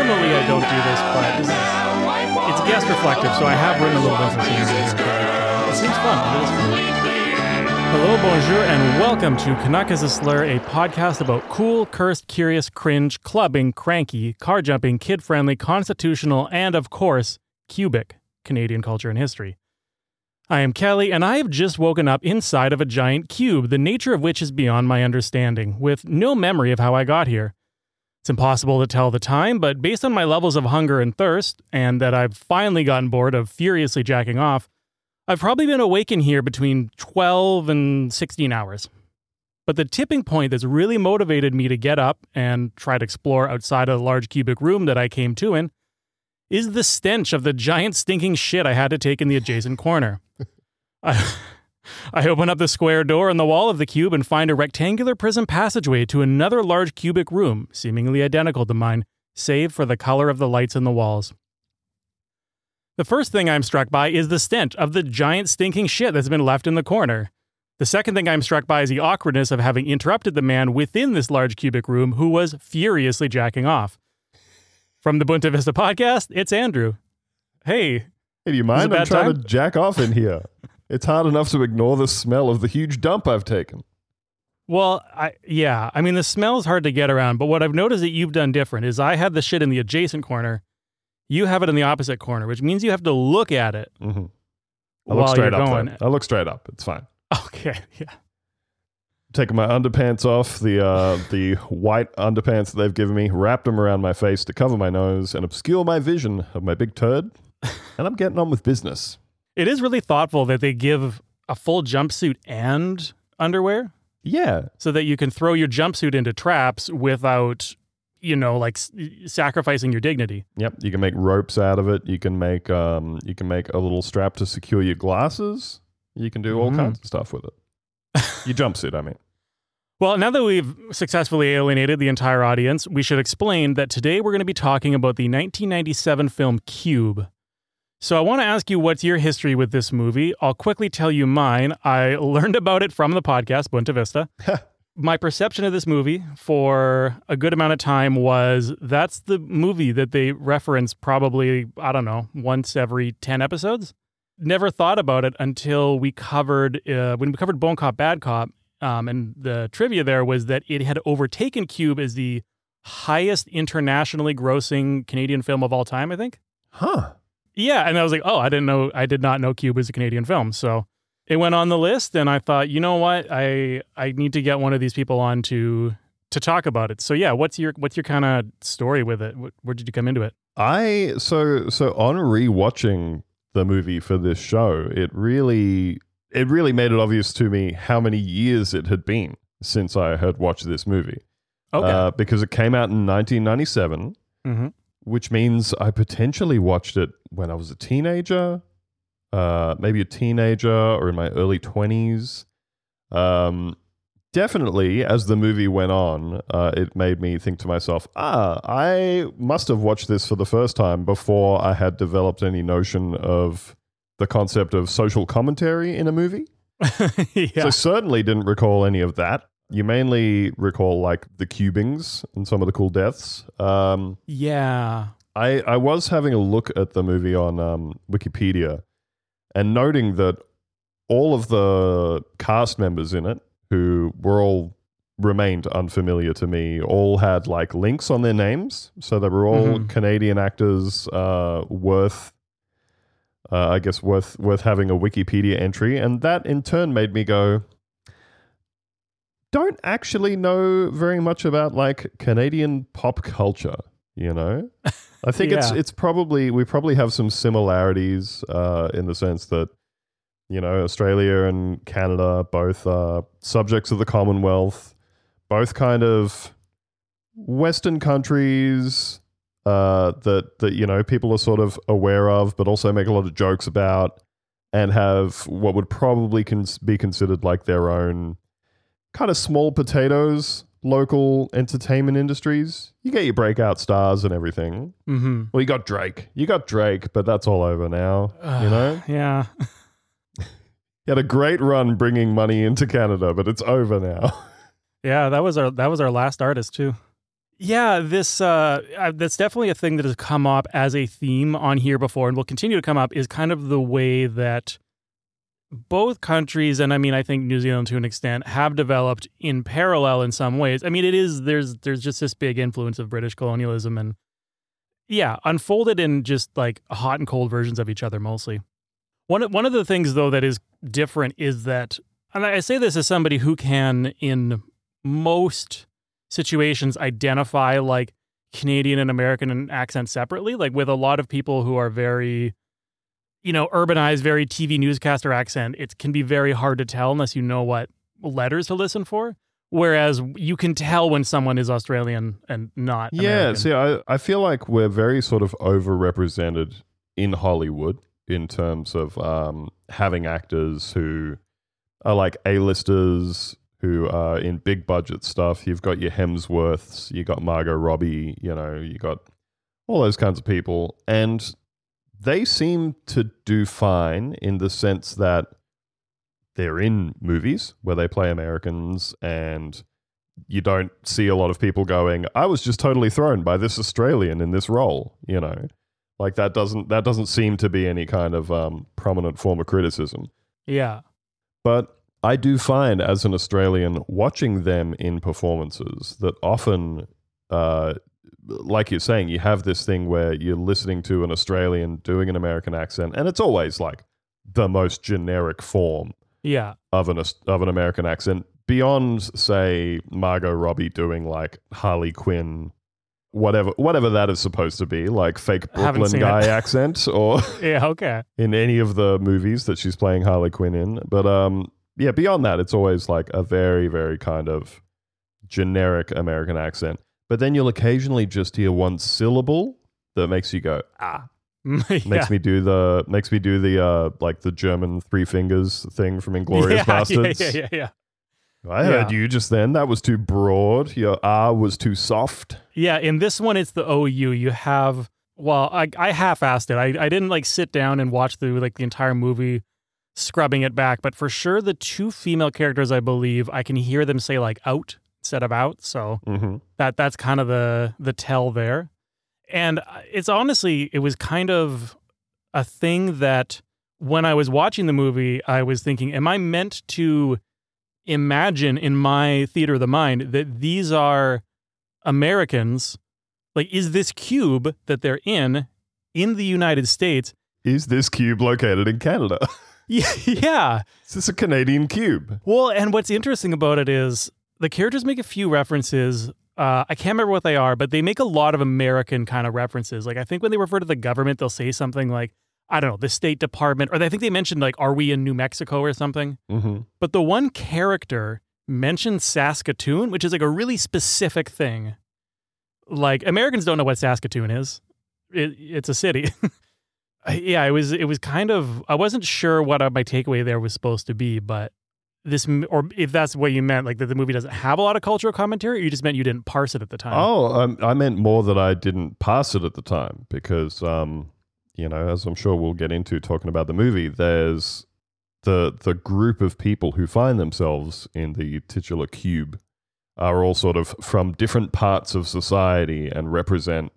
Normally I don't do this, but it's guest reflective, so I have written a little bit of scenario here. It seems fun. It is fun. Hello, bonjour, and welcome to Canuck is a Slur, a podcast about cool, cursed, curious, cringe, clubbing, cranky, car jumping, kid-friendly, constitutional, and, of course, cubic Canadian culture and history. I am Kelly, and I have just woken up inside of a giant cube, the nature of which is beyond my understanding, with no memory of how I got here. It's impossible to tell the time, but based on my levels of hunger and thirst, and that I've finally gotten bored of furiously jacking off, I've probably been awake in here between 12 and 16 hours. But the tipping point that's really motivated me to get up and try to explore outside of the large cubic room that I came to in is the stench of the giant stinking shit I had to take in the adjacent corner. I open up the square door in the wall of the cube and find a rectangular prism passageway to another large cubic room, seemingly identical to mine, save for the color of the lights in the walls. The first thing I'm struck by is the stench of the giant stinking shit that's been left in the corner. The second thing I'm struck by is the awkwardness of having interrupted the man within this large cubic room who was furiously jacking off. From the Bunta Vista podcast, it's Andrew. Hey. Hey, do you mind? I'm trying to jack off in here. It's hard enough to ignore the smell of the huge dump I've taken. Well, the smell is hard to get around, but what I've noticed that you've done different is I had the shit in the adjacent corner. You have it in the opposite corner, which means you have to look at it I look straight up. I look straight up. It's fine. Okay, yeah. Taking my underpants off, the white underpants that they've given me, wrapped them around my face to cover my nose and obscure my vision of my big turd, and I'm getting on with business. It is really thoughtful that they give a full jumpsuit and underwear. Yeah. So that you can throw your jumpsuit into traps without, sacrificing your dignity. Yep. You can make ropes out of it. You can make a little strap to secure your glasses. You can do all kinds of stuff with it. Your jumpsuit, I mean. Well, now that we've successfully alienated the entire audience, we should explain that today we're going to be talking about the 1997 film Cube. So I want to ask you, what's your history with this movie? I'll quickly tell you mine. I learned about it from the podcast, Bunta Vista. My perception of this movie for a good amount of time was that's the movie that they reference probably, once every 10 episodes. Never thought about it until we covered, when we covered Bone Cop, Bad Cop, and the trivia there was that it had overtaken Cube as the highest internationally grossing Canadian film of all time, I think. Huh. Yeah, and I was like, I did not know Cube was a Canadian film. So it went on the list, and I thought, you know what, I need to get one of these people on to talk about it. So yeah, what's your kind of story with it? Where did you come into it? So on rewatching the movie for this show, it really made it obvious to me how many years it had been since I had watched this movie. Okay, because it came out in 1997. Mm-hmm. Which means I potentially watched it when I was a teenager, maybe a teenager or in my early 20s. Definitely, as the movie went on, it made me think to myself, I must have watched this for the first time before I had developed any notion of the concept of social commentary in a movie. Yeah. So I certainly didn't recall any of that. You mainly recall like the cubings and some of the cool deaths. Yeah. I was having a look at the movie on Wikipedia and noting that all of the cast members in it, who were all remained unfamiliar to me, all had like links on their names. So they were all Canadian actors worth having a Wikipedia entry. And that in turn made me go, don't actually know very much about like Canadian pop culture, you know? I think it's probably, we probably have some similarities in the sense that, you know, Australia and Canada both are subjects of the Commonwealth, both kind of Western countries that you know, people are sort of aware of, but also make a lot of jokes about, and have what would probably be considered like their own kind of small potatoes local entertainment industries. You get your breakout stars and everything. Mm-hmm. Well, you got Drake, but that's all over now, you know? Yeah. He had a great run bringing money into Canada, but it's over now. Yeah, that was our last artist too. Yeah, that's definitely a thing that has come up as a theme on here before and will continue to come up, is kind of the way that both countries, and I mean, I think New Zealand to an extent, have developed in parallel in some ways. I mean, there's just this big influence of British colonialism and, yeah, unfolded in just like hot and cold versions of each other mostly. One of the things, though, that is different is that, and I say this as somebody who can, in most situations, identify like Canadian and American accent separately, like with a lot of people who are very, urbanized, very TV newscaster accent, it can be very hard to tell unless you know what letters to listen for. Whereas you can tell when someone is Australian and not American. See, I feel like we're very sort of overrepresented in Hollywood in terms of having actors who are like A-listers, who are in big budget stuff. You've got your Hemsworths, you got Margot Robbie, you got all those kinds of people. And they seem to do fine in the sense that they're in movies where they play Americans, and you don't see a lot of people going, I was just totally thrown by this Australian in this role, Like that doesn't seem to be any kind of prominent form of criticism. Yeah. But I do find as an Australian watching them in performances that often, like you're saying, you have this thing where you're listening to an Australian doing an American accent, and it's always like the most generic form of an American accent, beyond, say, Margot Robbie doing like Harley Quinn, whatever that is supposed to be, like fake Brooklyn guy accent, or in any of the movies that she's playing Harley Quinn in. But beyond that, it's always like a very, very kind of generic American accent. But then you'll occasionally just hear one syllable that makes you go, ah. Makes me do the like the German three fingers thing from Inglourious Bastards. Yeah. I heard you just then. That was too broad. Your R was too soft. Yeah, in this one, it's the OU. You have, well, I half-assed it. I didn't like sit down and watch through like the entire movie scrubbing it back, but for sure the two female characters, I believe, I can hear them say like out instead of out. So that's kind of the tell there. And it's honestly, it was kind of a thing that when I was watching the movie, I was thinking, am I meant to imagine in my theater of the mind that these are Americans? Like, is this cube that they're in the United States? Is this cube located in Canada? Yeah. Is this a Canadian cube? Well, and what's interesting about it is the characters make a few references. I can't remember what they are, but they make a lot of American kind of references. Like, I think when they refer to the government, they'll say something like, I don't know, the State Department, or I think they mentioned like, are we in New Mexico or something? Mm-hmm. But the one character mentions Saskatoon, which is like a really specific thing. Like, Americans don't know what Saskatoon is. It's a city. Yeah, it was kind of, I wasn't sure what my takeaway there was supposed to be, but this, or if that's what you meant, like that the movie doesn't have a lot of cultural commentary, or you just meant you didn't parse it at the time? Oh, I meant more that I didn't parse it at the time because, as I'm sure we'll get into talking about the movie, there's the group of people who find themselves in the titular cube are all sort of from different parts of society and represent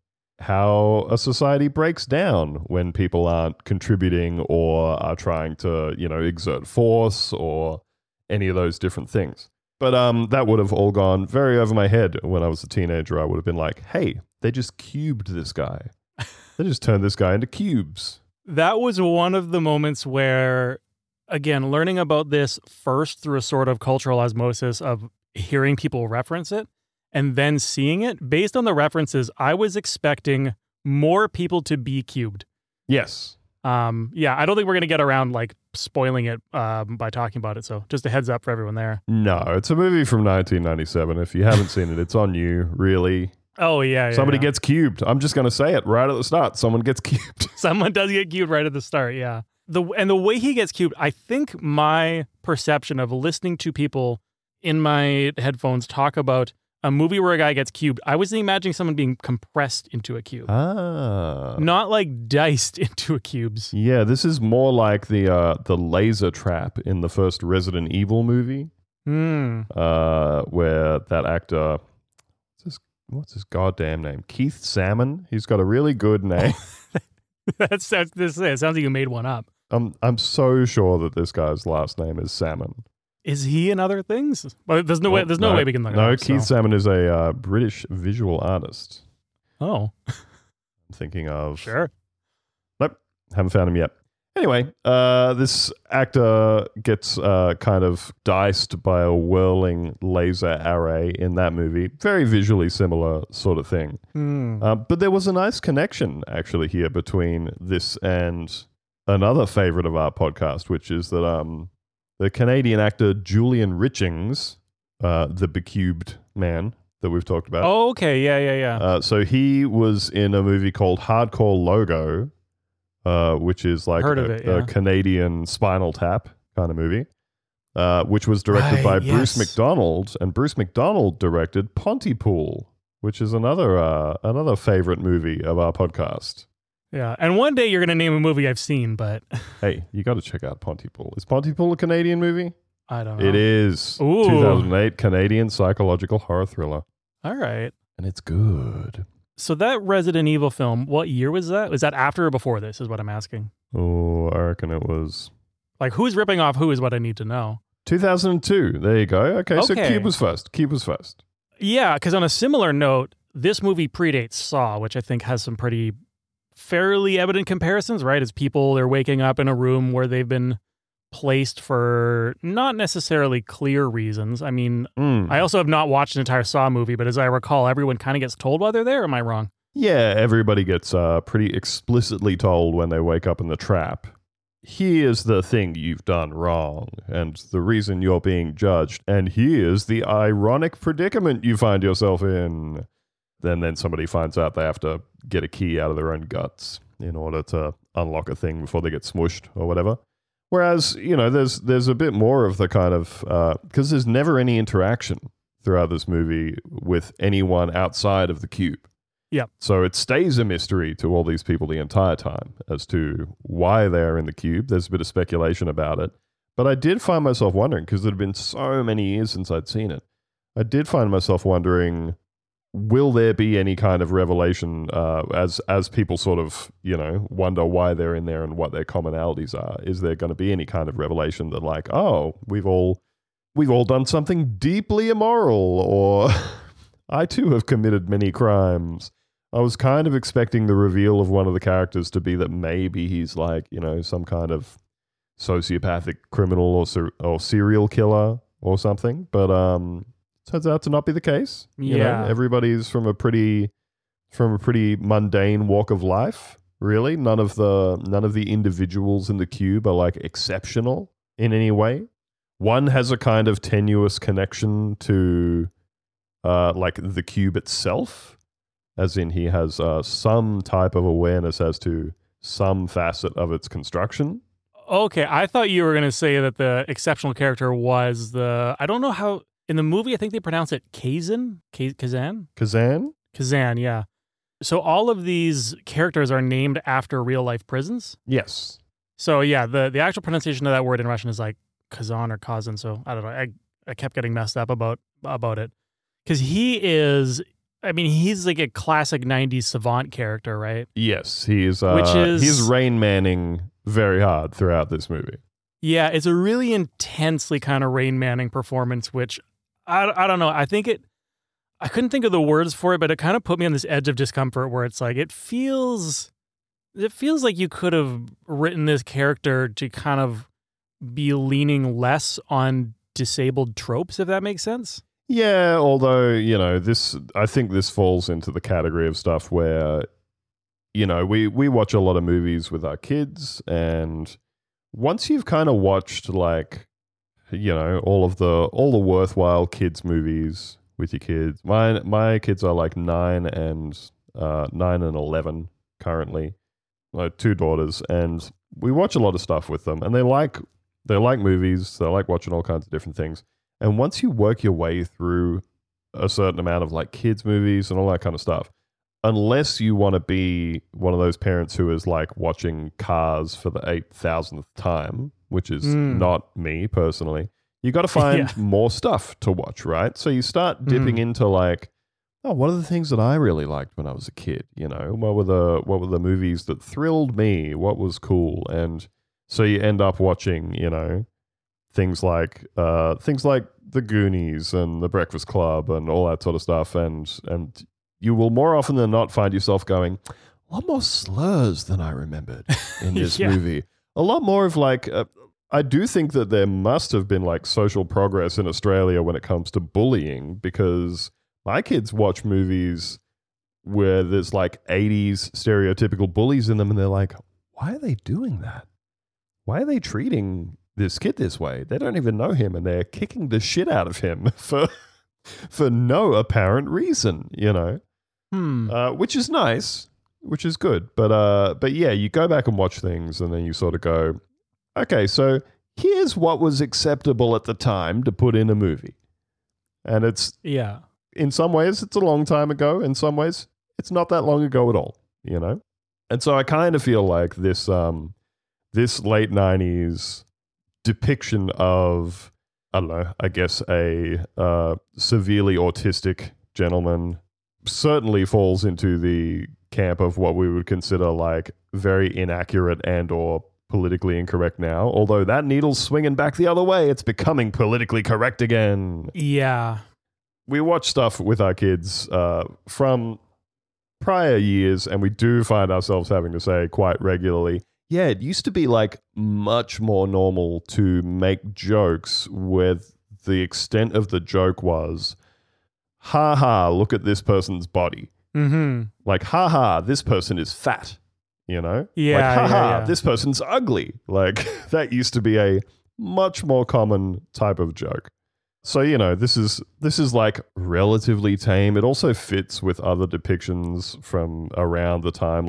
how a society breaks down when people aren't contributing or are trying to, exert force or any of those different things. But that would have all gone very over my head when I was a teenager. I would have been like, hey, they just cubed this guy. They just turned this guy into cubes. That was one of the moments where, again, learning about this first through a sort of cultural osmosis of hearing people reference it and then seeing it, based on the references, I was expecting more people to be cubed. Yes. I don't think we're going to get around like spoiling it by talking about it. So just a heads up for everyone there. No, it's a movie from 1997. If you haven't seen it, it's on you, really. Oh, yeah. Somebody gets cubed. I'm just going to say it right at the start. Someone gets cubed. Someone does get cubed right at the start, yeah. The way he gets cubed, I think my perception of listening to people in my headphones talk about a movie where a guy gets cubed, I was imagining someone being compressed into a cube. Ah. Not like diced into a cubes. Yeah, this is more like the laser trap in the first Resident Evil movie. Where that actor, what's his goddamn name? Keith Salmon. He's got a really good name. It sounds like you made one up. I'm so sure that this guy's last name is Salmon. Is he in other things? Well, there's no way we can look it up. No, Keith Salmon is a British visual artist. Oh. I'm thinking of... Sure. Nope, haven't found him yet. Anyway, this actor gets kind of diced by a whirling laser array in that movie. Very visually similar sort of thing. But there was a nice connection, actually, here between this and another favorite of our podcast, which is that the Canadian actor Julian Richings, the Becubed man that we've talked about. Oh, okay. Yeah. So he was in a movie called Hardcore Logo, which is like a Canadian Spinal Tap kind of movie, which was directed by Bruce McDonald, and Bruce McDonald directed Pontypool, which is another favorite movie of our podcast. Yeah, and one day you're going to name a movie I've seen, but... Hey, you got to check out Pontypool. Is Pontypool a Canadian movie? I don't know. It is. Ooh. 2008 Canadian psychological horror thriller. All right. And it's good. So that Resident Evil film, what year was that? Was that after or before this is what I'm asking? Oh, I reckon it was... Like, who's ripping off who is what I need to know. 2002. There you go. Okay, so Cube was first. Yeah, because on a similar note, this movie predates Saw, which I think has some pretty fairly evident comparisons, right? As people, they're waking up in a room where they've been placed for not necessarily clear reasons. I mean, I also have not watched an entire Saw movie, but as I recall, everyone kind of gets told while they're there. Am I wrong? Yeah, everybody gets pretty explicitly told when they wake up in the trap. Here's the thing you've done wrong, and the reason you're being judged, and here's the ironic predicament you find yourself in. Then somebody finds out they have to get a key out of their own guts in order to unlock a thing before they get smushed or whatever. Whereas, there's a bit more of the kind of... because there's never any interaction throughout this movie with anyone outside of the cube. Yeah. So it stays a mystery to all these people the entire time as to why they're in the cube. There's a bit of speculation about it. But I did find myself wondering, because it had been so many years since I'd seen it, I did find myself wondering... Will there be any kind of revelation as people sort of, wonder why they're in there and what their commonalities are? Is there going to be any kind of revelation that like, oh, we've all done something deeply immoral, or I too have committed many crimes? I was kind of expecting the reveal of one of the characters to be that maybe he's like, some kind of sociopathic criminal or serial killer or something, but turns out to not be the case. Everybody's from a pretty mundane walk of life. Really, none of the individuals in the cube are like exceptional in any way. One has a kind of tenuous connection to like the cube itself, as in he has some type of awareness as to some facet of its construction. Okay, I thought you were going to say that the exceptional character was I don't know how. In the movie, I think they pronounce it Kazan? Kazan? Kazan, yeah. So all of these characters are named after real-life prisons? Yes. So yeah, the actual pronunciation of that word in Russian is like Kazan or Kazan, so I don't know. I kept getting messed up about it. Because he's like a classic 90s savant character, right? Yes, he's Rain Manning very hard throughout this movie. Yeah, it's a really intensely kind of Rain Manning performance, which... I don't know. I couldn't think of the words for it, but it kind of put me on this edge of discomfort where it's like, it feels like you could have written this character to kind of be leaning less on disabled tropes, if that makes sense. Yeah, although, I think this falls into the category of stuff where, we watch a lot of movies with our kids, and once you've kind of watched like, all the worthwhile kids movies with your kids. My kids are like 9 and 11 currently. I have 2 daughters, and we watch a lot of stuff with them, and they like movies. They like watching all kinds of different things. And once you work your way through a certain amount of like kids movies and all that kind of stuff, unless you want to be one of those parents who is like watching Cars for the 8,000th time, which is not me personally, you got to find more stuff to watch, right? So you start dipping into like oh, what are the things that I really liked when I was a kid? What were the movies that thrilled me? What was cool? And so you end up watching, things like The Goonies and The Breakfast Club and all that sort of stuff, and you will more often than not find yourself going, a lot more slurs than I remembered in this movie. A lot more of I do think that there must have been social progress in Australia when it comes to bullying, because my kids watch movies where there's 80s stereotypical bullies in them, and they're like, why are they doing that? Why are they treating this kid this way? They don't even know him, and they're kicking the shit out of him for no apparent reason, which is nice, which is good. But yeah, you go back and watch things, and then you sort of go, okay, so here's what was acceptable at the time to put in a movie. And in some ways, it's a long time ago. In some ways, it's not that long ago at all, And so I kind of feel like this late 90s depiction of, I don't know, I guess a severely autistic gentleman certainly falls into the camp of what we would consider very inaccurate and or politically incorrect now. Although that needle's swinging back the other way. It's becoming politically correct again. Yeah. We watch stuff with our kids from prior years, and we do find ourselves having to say quite regularly, yeah, it used to be much more normal to make jokes where the extent of the joke was, ha ha, look at this person's body. Mm-hmm. Ha ha, this person is fat. Yeah. Ha ha, yeah. this person's ugly. That used to be a much more common type of joke. So, this is relatively tame. It also fits with other depictions from around the time,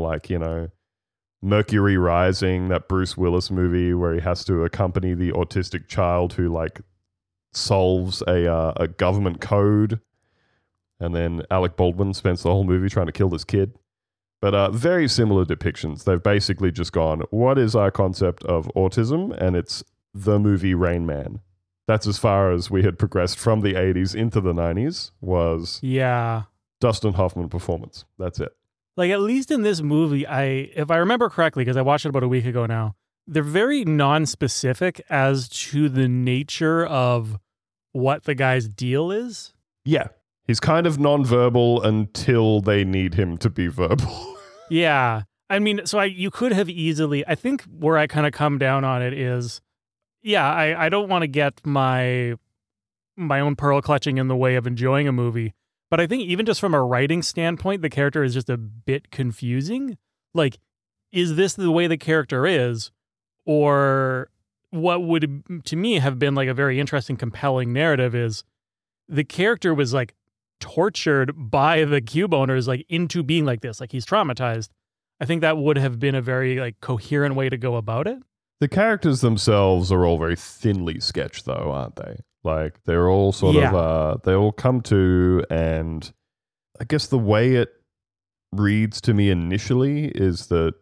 Mercury Rising, that Bruce Willis movie where he has to accompany the autistic child who solves a government code. And then Alec Baldwin spends the whole movie trying to kill this kid. But very similar depictions. They've basically just gone, what is our concept of autism? And it's the movie Rain Man. That's as far as we had progressed from the 80s into the 90s was Dustin Hoffman performance. That's it. At least in this movie, if I remember correctly, because I watched it about a week ago now, they're very non-specific as to the nature of what the guy's deal is. Yeah. He's kind of nonverbal until they need him to be verbal. Yeah. I mean, so you could have easily, I think where I kind of come down on it is, I don't want to get my own pearl clutching in the way of enjoying a movie. But I think even just from a writing standpoint, the character is just a bit confusing. Is this the way the character is? Or what would, to me, have been a very interesting, compelling narrative is the character was tortured by the cube owners into being like this. He's traumatized. I think that would have been a very coherent way to go about it. The characters themselves are all very thinly sketched, though, aren't they? They're all sort of, they all come to, and I guess the way it reads to me initially is that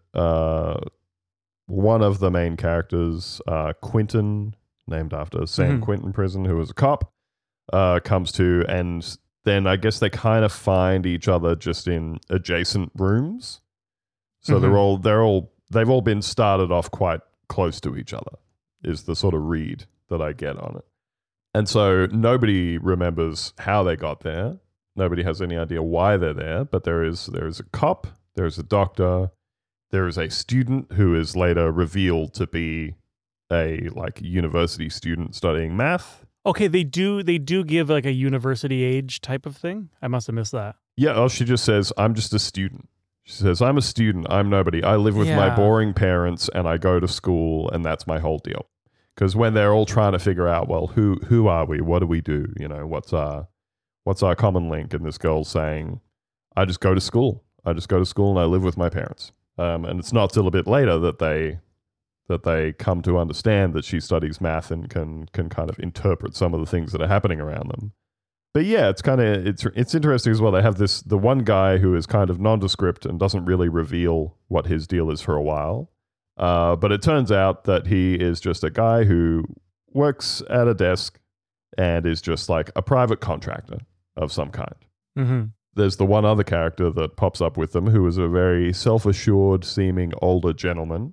one of the main characters, Quentin, named after San Quentin Prison, who was a cop, comes to, and then I guess they kind of find each other just in adjacent rooms. So they've all been started off quite close to each other, is the sort of read that I get on it. And so nobody remembers how they got there. Nobody has any idea why they're there, but there is a cop, there is a doctor, there is a student who is later revealed to be a university student studying math. Okay, they do give a university age type of thing? I must have missed that. Yeah, she just says, I'm just a student. She says, I'm a student, I'm nobody. I live with my boring parents and I go to school and that's my whole deal. Because when they're all trying to figure out, well, who are we? What do we do? What's our common link? And this girl's saying, I just go to school. I just go to school and I live with my parents. And it's not till a bit later that they come to understand that she studies math and can kind of interpret some of the things that are happening around them. But yeah, it's interesting as well. They have the one guy who is kind of nondescript and doesn't really reveal what his deal is for a while. But it turns out that he is just a guy who works at a desk and is just a private contractor of some kind. Mm-hmm. there's the one other character that pops up with them who is a very self-assured seeming older gentleman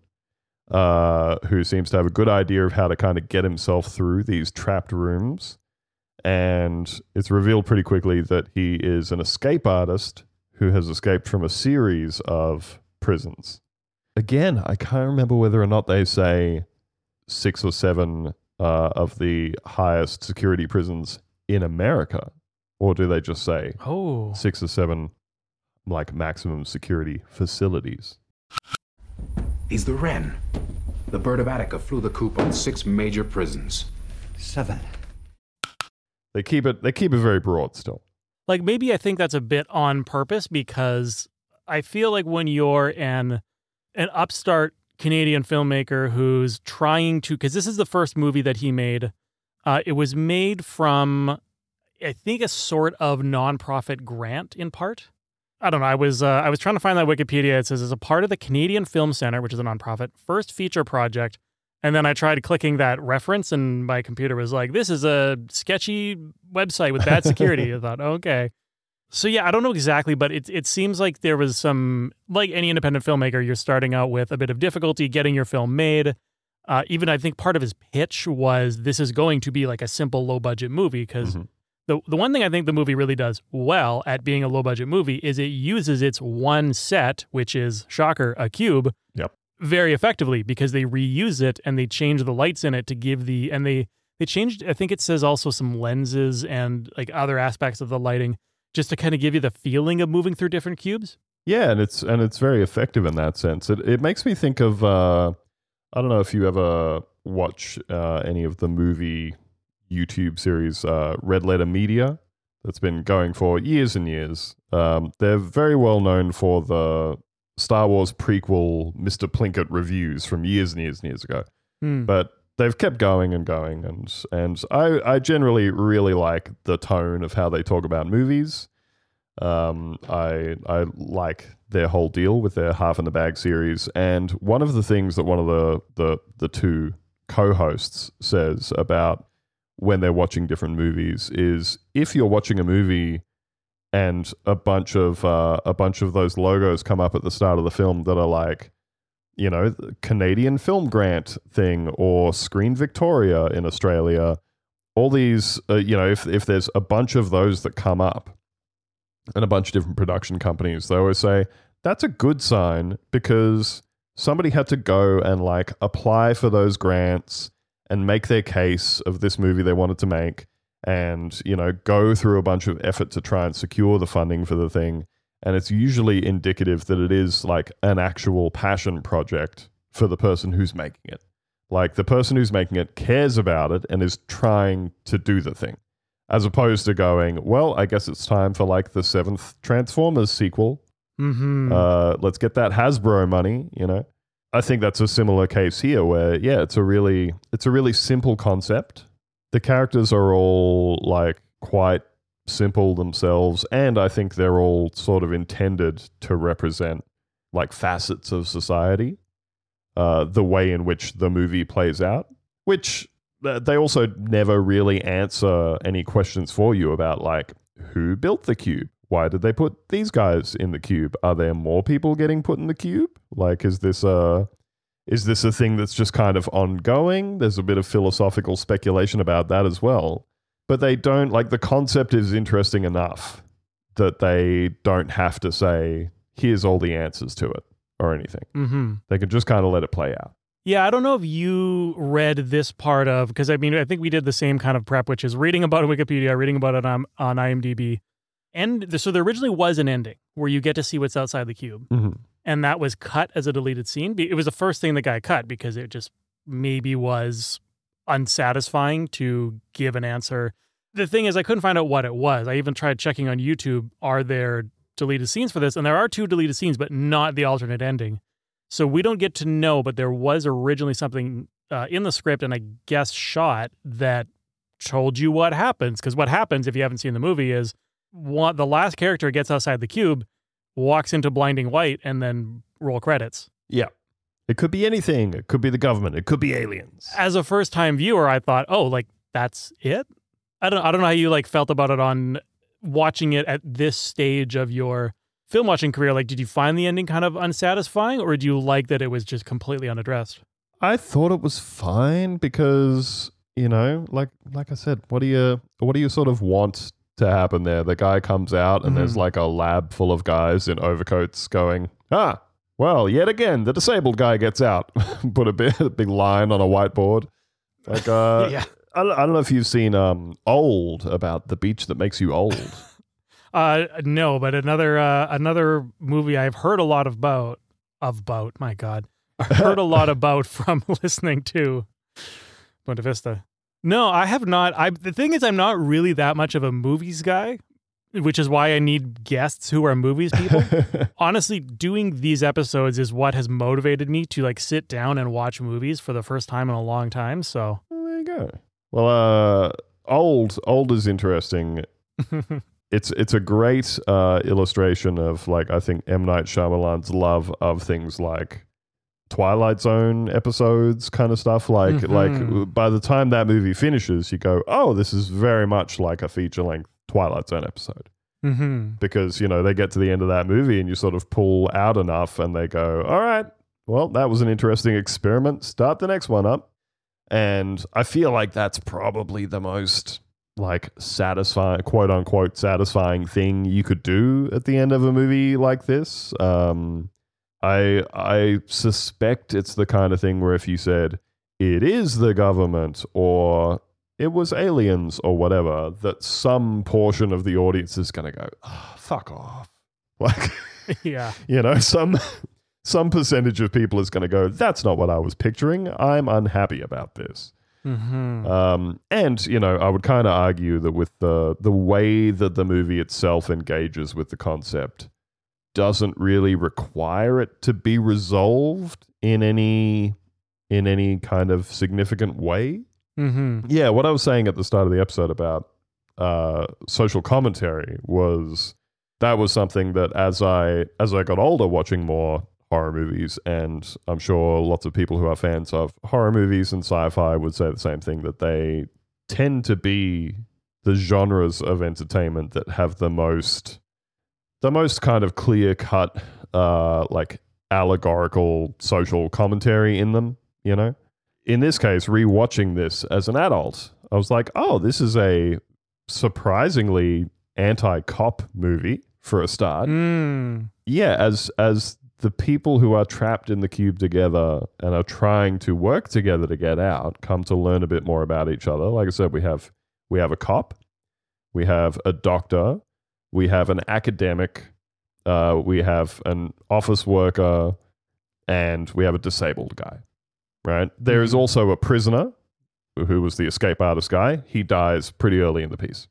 who seems to have a good idea of how to kind of get himself through these trapped rooms. And it's revealed pretty quickly that he is an escape artist who has escaped from a series of prisons. Again, I can't remember whether or not they say 6 or 7 of the highest security prisons in America, or do they just say 6 or 7 like maximum security facilities? He's the wren. The bird of Attica flew the coop on 6 major prisons. 7. They keep it very broad still. Like, maybe I think that's a bit on purpose, because I feel like when you're an upstart Canadian filmmaker who's trying to, because this is the first movie that he made, it was made from, I think, a sort of nonprofit grant in part. I don't know. I was trying to find that Wikipedia. It says it's a part of the Canadian Film Centre, which is a nonprofit, first feature project. And then I tried clicking that reference, and my computer was like, this is a sketchy website with bad security. I thought, okay. So yeah, I don't know exactly, but it seems like there was some, like any independent filmmaker, you're starting out with a bit of difficulty getting your film made. Even I think part of his pitch was this is going to be like a simple low-budget movie, because the one thing I think the movie really does well at being a low-budget movie is it uses its one set, which is, shocker, a cube, very effectively, because they reuse it and they change the lights in it to give they changed, I think it says also some lenses and like other aspects of the lighting just to kind of give you the feeling of moving through different cubes. Yeah, and it's very effective in that sense. It makes me think of I don't know if you ever watch any of the movie YouTube series Red Letter Media that's been going for years and years. They're very well known for the Star Wars prequel Mr. Plinkett reviews from years and years and years ago. But they've kept going and going, and I generally really like the tone of how they talk about movies. I like their whole deal with their Half in the Bag series, and one of the things that one of the two co-hosts says about when they're watching different movies is if you're watching a movie and a bunch of those logos come up at the start of the film that are like, you know, the Canadian Film Grant thing or Screen Victoria in Australia, all these, you know, if there's a bunch of those that come up and a bunch of different production companies, they always say that's a good sign because somebody had to go and like apply for those grants and make their case of this movie they wanted to make, and, you know, go through a bunch of effort to try and secure the funding for the thing. And it's usually indicative that it is like an actual passion project for the person who's making it. Like the person who's making it cares about it and is trying to do the thing, as opposed to going, well, I guess it's time for like the 7th Transformers sequel. Let's get that Hasbro money, you know. I think that's a similar case here where, yeah, it's a really simple concept. The characters are all like quite simple themselves, and I think they're all sort of intended to represent like facets of society, the way in which the movie plays out, which they also never really answer any questions for you about like who built the cube? Why did they put these guys in the cube? Are there more people getting put in the cube? Like, is this a thing that's just kind of ongoing? There's a bit of philosophical speculation about that as well. But they don't, like, the concept is interesting enough that they don't have to say, here's all the answers to it or anything. They can just kind of let it play out. Yeah, I don't know if you read this part of, because I mean, I think we did the same kind of prep, which is reading about it on Wikipedia, reading about it on IMDb. And so there originally was an ending where you get to see what's outside the cube. And that was cut as a deleted scene. It was the first thing the guy cut because it just maybe was unsatisfying to give an answer. The thing is, I couldn't find out what it was. I even tried checking on YouTube, are there deleted scenes for this? And there are 2 deleted scenes, but not the alternate ending. So we don't get to know, but there was originally something in the script and I guess shot that told you what happens. Because what happens, if you haven't seen the movie, is the last character gets outside the cube, walks into blinding white, and then roll credits. Yeah. It could be anything. It could be the government. It could be aliens. As a first-time viewer, I thought, oh, like, that's it? I don't know how you, like, felt about it watching it at this stage of your film watching career, like, did you find the ending kind of unsatisfying, or do you like that it was just completely unaddressed? I thought it was fine because, you know, like I said, what do you sort of want to happen there? The guy comes out and there's like a lab full of guys in overcoats going, well, yet again, the disabled guy gets out. Put a big line on a whiteboard. Like, yeah. I don't know if you've seen Old, about the beach that makes you old. No, but another movie I've heard a lot about. My God, I've heard a lot about from listening to Buena Vista. No, I have not. The thing is, I'm not really that much of a movies guy, which is why I need guests who are movies people. Honestly, doing these episodes is what has motivated me to like sit down and watch movies for the first time in a long time. So there you go. Well, Old is interesting. It's a great illustration of, like, I think M. Night Shyamalan's love of things like Twilight Zone episodes kind of stuff. Like by the time that movie finishes, you go, oh, this is very much like a feature-length Twilight Zone episode. Because, you know, they get to the end of that movie and you sort of pull out enough and they go, all right, well, that was an interesting experiment. Start the next one up. And I feel like that's probably the most, like, satisfying, quote unquote, satisfying thing you could do at the end of a movie like this. I suspect it's the kind of thing where if you said it is the government or it was aliens or whatever, that some portion of the audience is going to go, fuck off. Like, yeah, you know, some percentage of people is going to go, that's not what I was picturing. I'm unhappy about this. And, you know, I would kind of argue that with the way that the movie itself engages with the concept doesn't really require it to be resolved in any kind of significant way. Yeah, what I was saying at the start of the episode about social commentary was something that as I got older, watching more horror movies, and I'm sure lots of people who are fans of horror movies and sci-fi would say the same thing, that they tend to be the genres of entertainment that have the most kind of clear-cut, like allegorical social commentary in them, you know? In this case, rewatching this as an adult, I was like, oh, this is a surprisingly anti-cop movie for a start. Yeah, as the people who are trapped in the cube together and are trying to work together to get out come to learn a bit more about each other. Like I said, we have a cop, we have a doctor, we have an academic, we have an office worker, and we have a disabled guy, right? There is also a prisoner who was the escape artist guy. He dies pretty early in the piece.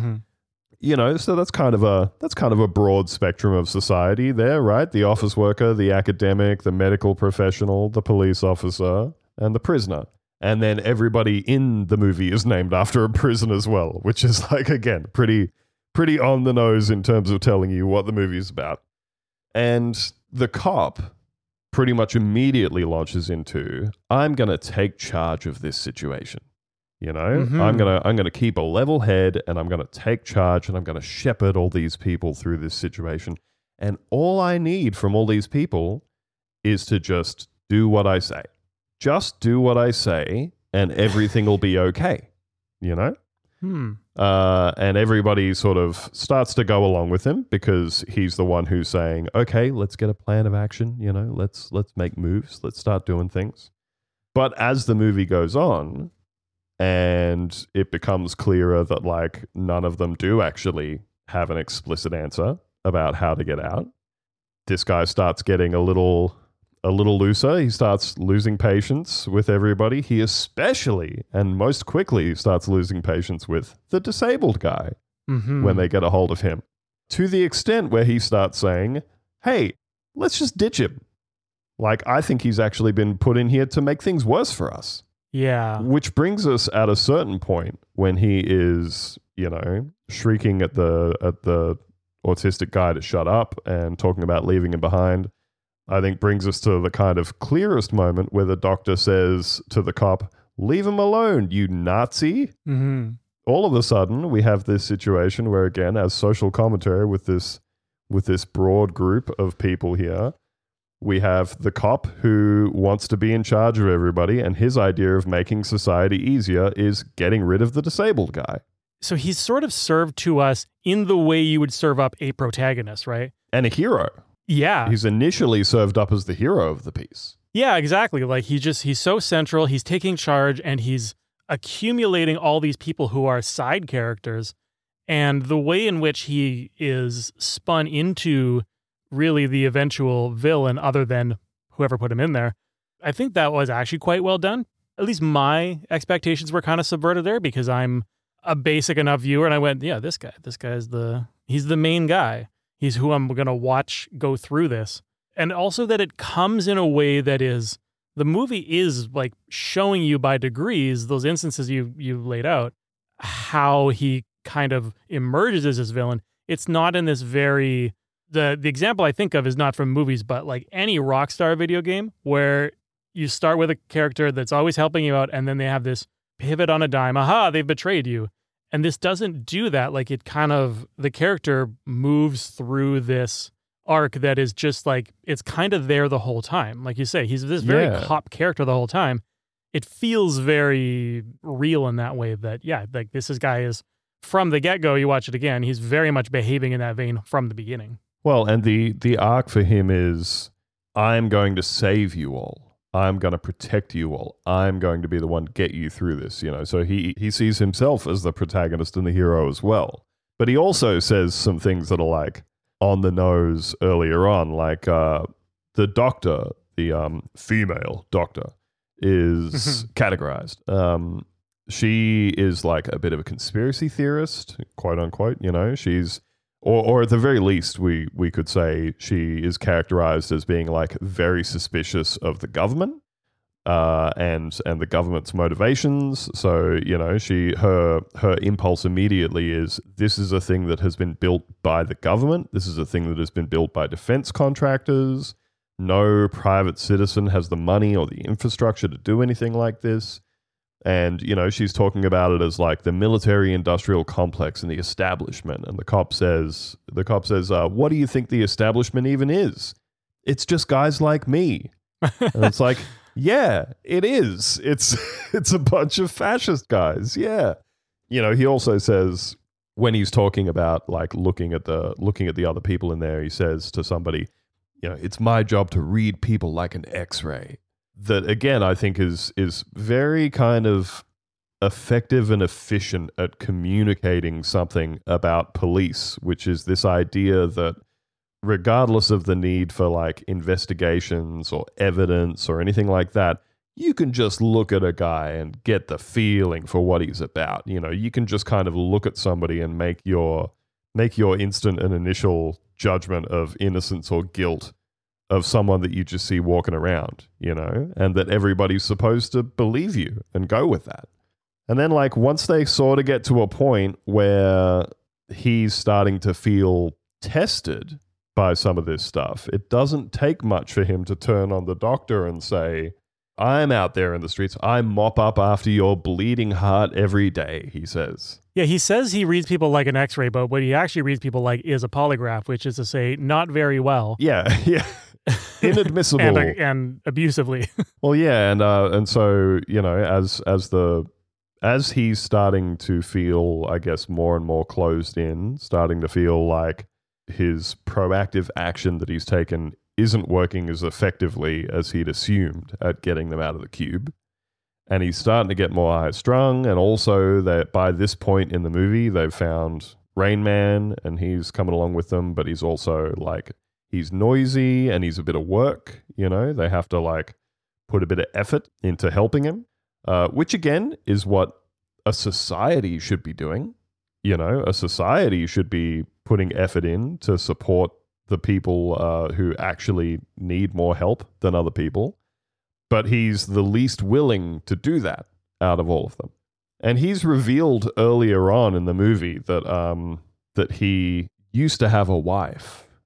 You know, so that's kind of a broad spectrum of society there, right? The office worker, the academic, the medical professional, the police officer, and the prisoner. And then everybody in the movie is named after a prison as well, which is, like, again, pretty on the nose in terms of telling you what the movie is about. And the cop pretty much immediately launches into, I'm going to take charge of this situation. You know, I'm gonna keep a level head, and I'm gonna take charge, and I'm gonna shepherd all these people through this situation. And all I need from all these people is to just do what I say. Just do what I say, and everything will be okay. You know? And everybody sort of starts to go along with him because he's the one who's saying, okay, let's get a plan of action. You know, let's make moves. Let's start doing things. But as the movie goes on, and it becomes clearer that, like, none of them do actually have an explicit answer about how to get out, this guy starts getting a little looser. He starts losing patience with everybody. He especially, and most quickly, starts losing patience with the disabled guy when they get a hold of him. To the extent where he starts saying, hey, let's just ditch him. Like, I think he's actually been put in here to make things worse for us. Yeah. Which brings us at a certain point when he is, you know, shrieking at the autistic guy to shut up and talking about leaving him behind. I think brings us to the kind of clearest moment where the doctor says to the cop, leave him alone, you Nazi. all of a sudden we have this situation where, again, as social commentary with this broad group of people here, we have the cop who wants to be in charge of everybody, and his idea of making society easier is getting rid of the disabled guy. So he's sort of served to us in the way you would serve up a protagonist, right? And a hero. Yeah. He's initially served up as the hero of the piece. Yeah, exactly. Like he's so central, he's taking charge, and he's accumulating all these people who are side characters. And the way in which he is spun into really the eventual villain, other than whoever put him in there, I think that was actually quite well done. At least my expectations were kind of subverted there, because I'm a basic enough viewer, and I went, yeah, this guy's he's the main guy. He's who I'm going to watch go through this. And also that it comes in a way that is, the movie is like showing you by degrees, those instances you laid out, how he kind of emerges as this villain. It's not in this very, the example I think of is not from movies, but like any Rockstar video game where you start with a character that's always helping you out, and then they have this pivot on a dime. Aha, they've betrayed you. And this doesn't do that. Like it kind of, the character moves through this arc that is just like, it's kind of there the whole time. Like you say, he's this very cop character the whole time. It feels very real in that way that, yeah, like this guy is, from the get-go, you watch it again, he's very much behaving in that vein from the beginning. Well, and the arc for him is, I'm going to save you all. I'm going to protect you all. I'm going to be the one to get you through this, you know. So he sees himself as the protagonist and the hero as well. But he also says some things that are like on the nose earlier on, like the doctor, the female doctor, is categorized. She is like a bit of a conspiracy theorist, quote unquote, you know. She's Or at the very least, we could say she is characterized as being like very suspicious of the government and the government's motivations. So, you know, her impulse immediately is, this is a thing that has been built by the government. This is a thing that has been built by defense contractors. No private citizen has the money or the infrastructure to do anything like this. And, you know, she's talking about it as like the military-industrial complex and the establishment. And the cop says, what do you think the establishment even is? It's just guys like me. And it's like, yeah, it is. It's a bunch of fascist guys. Yeah. You know, he also says, when he's talking about like looking at the other people in there, he says to somebody, you know, it's my job to read people like an X-ray. That, again, I think is very kind of effective and efficient at communicating something about police, which is this idea that regardless of the need for like investigations or evidence or anything like that, you can just look at a guy and get the feeling for what he's about. You know, you can just kind of look at somebody and make your instant and initial judgment of innocence or guilt of someone that you just see walking around, you know, and that everybody's supposed to believe you and go with that. And then, like, once they sort of get to a point where he's starting to feel tested by some of this stuff, it doesn't take much for him to turn on the doctor and say, I'm out there in the streets. I mop up after your bleeding heart every day, he says. Yeah, he says he reads people like an X-ray, but what he actually reads people like is a polygraph, which is to say, not very well. Yeah, yeah. Inadmissible. and abusively. Well, yeah, and so, you know, as he's starting to feel, I guess, more and more closed in, starting to feel like his proactive action that he's taken isn't working as effectively as he'd assumed at getting them out of the cube. And he's starting to get more high-strung, and also that by this point in the movie, they've found Rain Man, and he's coming along with them, but he's also, like, he's noisy, and he's a bit of work, you know? They have to, like, put a bit of effort into helping him, which, again, is what a society should be doing. You know, a society should be putting effort in to support the people who actually need more help than other people. But he's the least willing to do that out of all of them. And he's revealed earlier on in the movie that that he used to have a wife,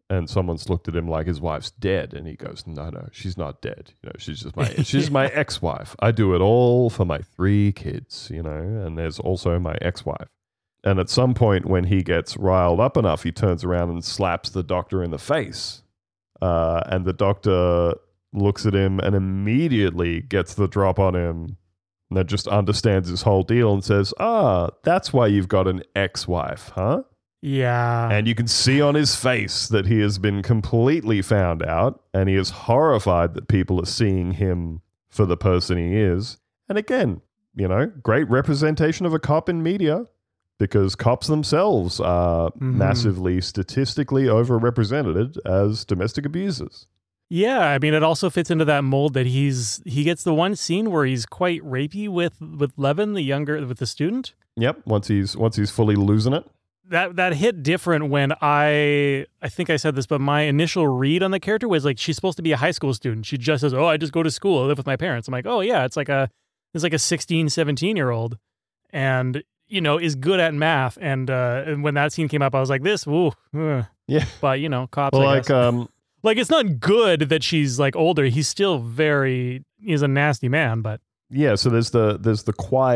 and someone's looked at him like his wife's dead, and he goes, no, she's not dead. She's just she's my ex-wife. I do it all for my 3 kids, and there's also my ex-wife. And at some point when he gets riled up enough, he turns around and slaps the doctor in the face. And the doctor looks at him and immediately gets the drop on him, and then just understands his whole deal and says, that's why you've got an ex-wife, huh? Yeah. And you can see on his face that he has been completely found out, and he is horrified that people are seeing him for the person he is. And again, great representation of a cop in media, because cops themselves are massively statistically overrepresented as domestic abusers. Yeah, I mean, it also fits into that mold that he gets the one scene where he's quite rapey with Levin, with the student. Yep, once he's fully losing it. That hit different when I think I said this, but my initial read on the character was like, she's supposed to be a high school student. She just says, I just go to school, I live with my parents. I'm like, oh yeah, it's like a 16, 17-year-old and, is good at math. And when that scene came up, I was like, yeah. But, cops, well, I guess. Like, it's not good that she's like older. He's still he's a nasty man, but. Yeah, so there's the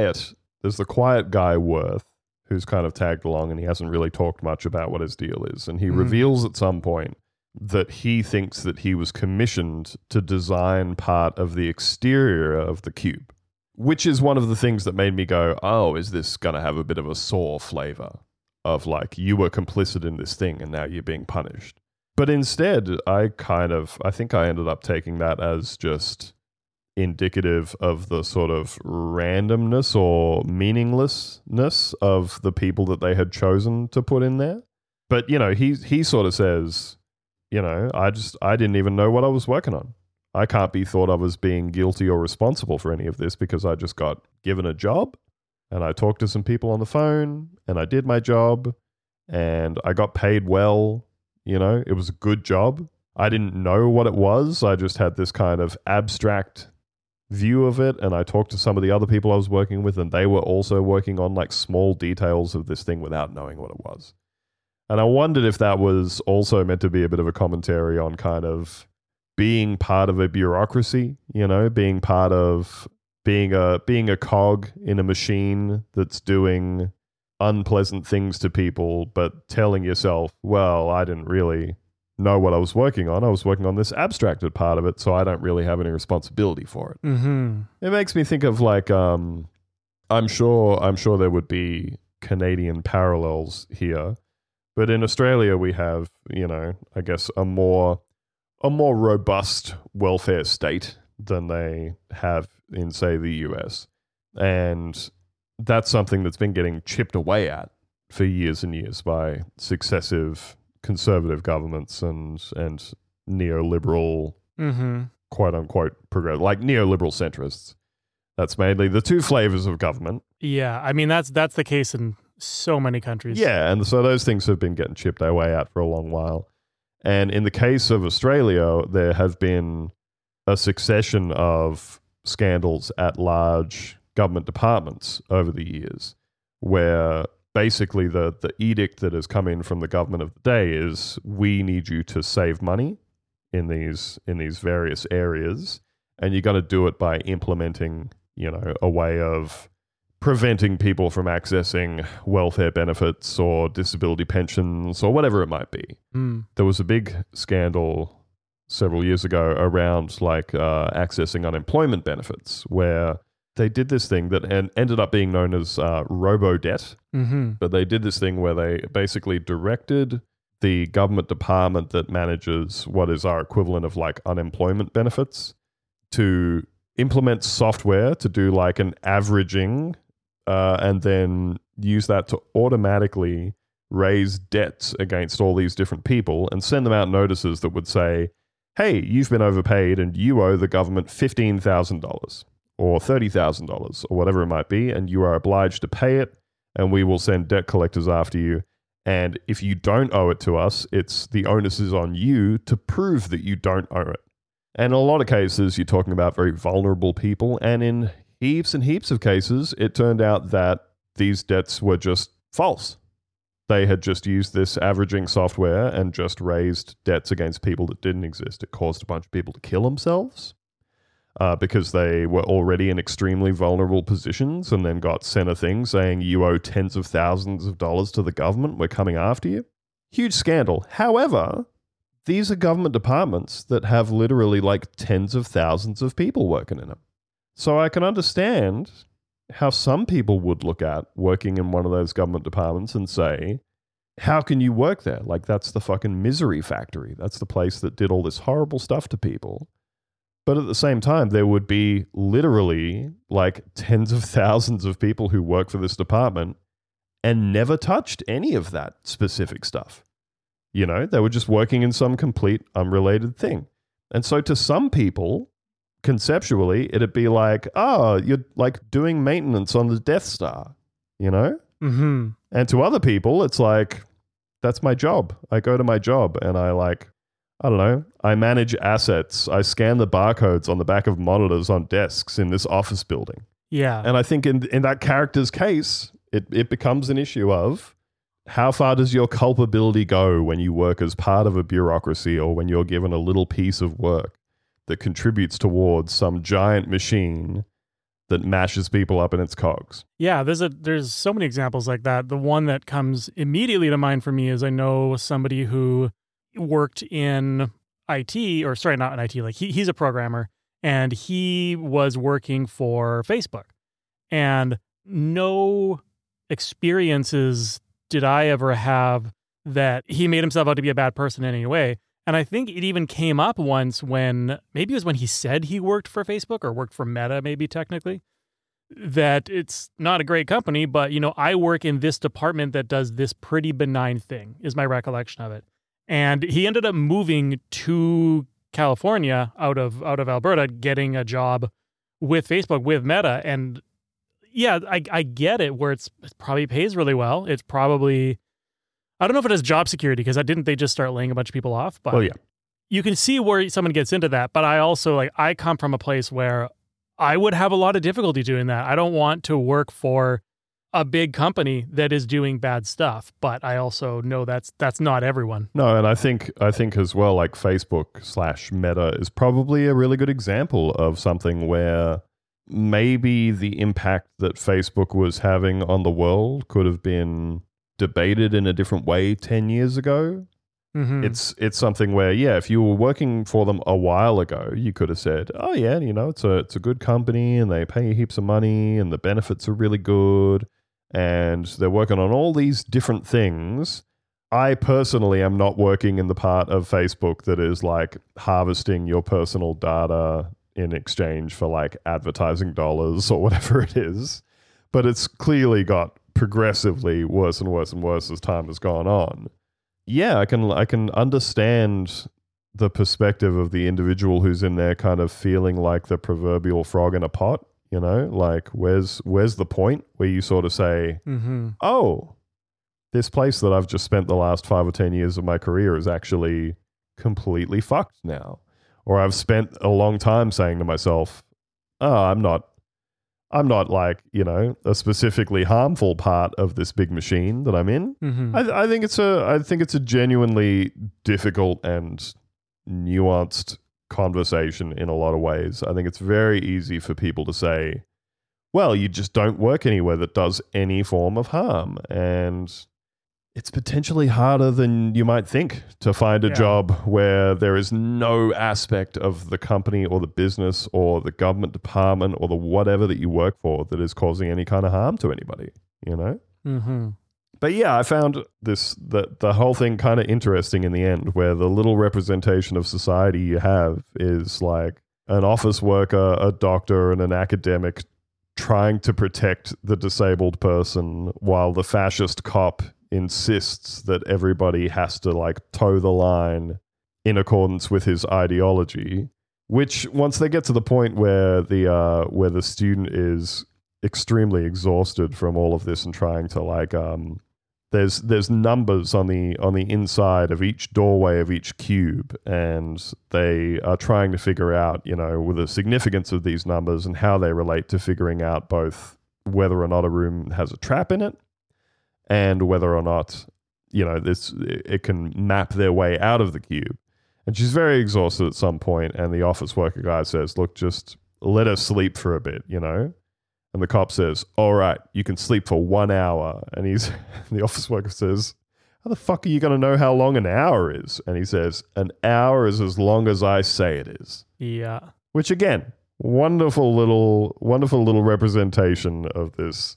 quiet guy Worth, who's kind of tagged along, and he hasn't really talked much about what his deal is. And he reveals at some point that he thinks that he was commissioned to design part of the exterior of the cube, which is one of the things that made me go, is this going to have a bit of a Saw flavor of like, you were complicit in this thing and now you're being punished. But instead, I think I ended up taking that as just indicative of the sort of randomness or meaninglessness of the people that they had chosen to put in there. But, he sort of says, I didn't even know what I was working on. I can't be thought of as being guilty or responsible for any of this because I just got given a job and I talked to some people on the phone and I did my job and I got paid well. It was a good job. I didn't know what it was. I just had this kind of abstract view of it, and I talked to some of the other people I was working with, and they were also working on like small details of this thing without knowing what it was. And I wondered if that was also meant to be a bit of a commentary on kind of being part of a bureaucracy, being part of being a cog in a machine that's doing unpleasant things to people, but telling yourself, well, I didn't really know what I was working on. I was working on this abstracted part of it, so I don't really have any responsibility for it. Mm-hmm. It makes me think of like, I'm sure there would be Canadian parallels here, but in Australia we have, I guess a more robust welfare state than they have in, say, the US. And that's something that's been getting chipped away at for years and years by successive conservative governments and neoliberal, quote unquote, progressive, like neoliberal centrists. That's mainly the two flavors of government. Yeah, I mean that's the case in so many countries. Yeah, and so those things have been getting chipped away at for a long while. And in the case of Australia, there have been a succession of scandals at large government departments over the years, where basically the edict that has come in from the government of the day is, we need you to save money in these various areas, and you're going to do it by implementing, a way of preventing people from accessing welfare benefits or disability pensions or whatever it might be. There was a big scandal several years ago around accessing unemployment benefits, where they did this thing that ended up being known as robo-debt. But they did this thing where they basically directed the government department that manages what is our equivalent of like unemployment benefits to implement software to do like an averaging and then use that to automatically raise debts against all these different people and send them out notices that would say, hey, you've been overpaid and you owe the government $15,000 or $30,000 or whatever it might be, and you are obliged to pay it, and we will send debt collectors after you. And if you don't owe it to us, the onus is on you to prove that you don't owe it. And in a lot of cases, you're talking about very vulnerable people, and in heaps and heaps of cases, it turned out that these debts were just false. they had just used this averaging software and just raised debts against people that didn't exist. It caused a bunch of people to kill themselves because they were already in extremely vulnerable positions and then got sent a thing saying you owe tens of thousands of dollars to the government. We're coming after you. Huge scandal. However, these are government departments that have literally like tens of thousands of people working in them. So I can understand how some people would look at working in one of those government departments and say, how can you work there? Like, that's the fucking misery factory. That's the place that did all this horrible stuff to people. But at the same time, there would be literally like tens of thousands of people who work for this department and never touched any of that specific stuff. You know, they were just working in some complete unrelated thing. And so to some people, conceptually, it'd be like, oh, you're like doing maintenance on the Death Star, you know? Mm-hmm. And to other people, it's like, that's my job. I go to my job and I I manage assets. I scan the barcodes on the back of monitors on desks in this office building. Yeah. And I think in that character's case, it becomes an issue of how far does your culpability go when you work as part of a bureaucracy or when you're given a little piece of work that contributes towards some giant machine that mashes people up in its cogs. Yeah, there's so many examples like that. The one that comes immediately to mind for me is I know somebody who worked in IT, or sorry, not in IT, like he's a programmer, and he was working for Facebook. And no experiences did I ever have that he made himself out to be a bad person in any way. And I think it even came up once when, maybe it was when he said he worked for Facebook or worked for Meta, maybe technically, that it's not a great company, but, you know, I work in this department that does this pretty benign thing, is my recollection of it. And he ended up moving to California out of Alberta, getting a job with Facebook, with Meta. And yeah, I get it where it probably pays really well. It's probably, I don't know if it has job security because didn't they just start laying a bunch of people off? But yeah, you can see where someone gets into that. But I also I come from a place where I would have a lot of difficulty doing that. I don't want to work for a big company that is doing bad stuff. But I also know that's not everyone. No, and I think as well, like Facebook/Meta is probably a really good example of something where maybe the impact that Facebook was having on the world could have been debated in a different way 10 years ago. Mm-hmm. It's something where, yeah, if you were working for them a while ago, you could have said, oh yeah, you know, it's a good company and they pay you heaps of money and the benefits are really good and they're working on all these different things. I personally am not working in the part of Facebook that is like harvesting your personal data in exchange for like advertising dollars or whatever it is. But it's clearly got progressively worse and worse and worse as time has gone on. Yeah, I can understand the perspective of the individual who's in there kind of feeling like the proverbial frog in a pot, you know, like where's the point where you sort of say, mm-hmm. oh, this place that I've just spent the last 5 or 10 years of my career is actually completely fucked now. Or I've spent a long time saying to myself, oh, I'm not like, you know, a specifically harmful part of this big machine that I'm in. Mm-hmm. I think it's a genuinely difficult and nuanced conversation in a lot of ways. I think it's very easy for people to say, well, you just don't work anywhere that does any form of harm. And it's potentially harder than you might think to find a job where there is no aspect of the company or the business or the government department or the whatever that you work for that is causing any kind of harm to anybody, you know? Mm-hmm. But yeah, I found the whole thing kind of interesting in the end, where the little representation of society you have is like an office worker, a doctor, and an academic trying to protect the disabled person while the fascist cop insists that everybody has to like toe the line in accordance with his ideology, which once they get to the point where the student is extremely exhausted from all of this and trying to like there's numbers on the inside of each doorway of each cube, and they are trying to figure out, you know, with the significance of these numbers and how they relate to figuring out both whether or not a room has a trap in it and whether or not it can map their way out of the cube. And she's very exhausted at some point, and the office worker guy says, look, just let her sleep for a bit, And the cop says, all right, you can sleep for 1 hour. And the office worker says, how the fuck are you going to know how long an hour is? And he says, an hour is as long as I say it is. Yeah. Which again, wonderful little representation of this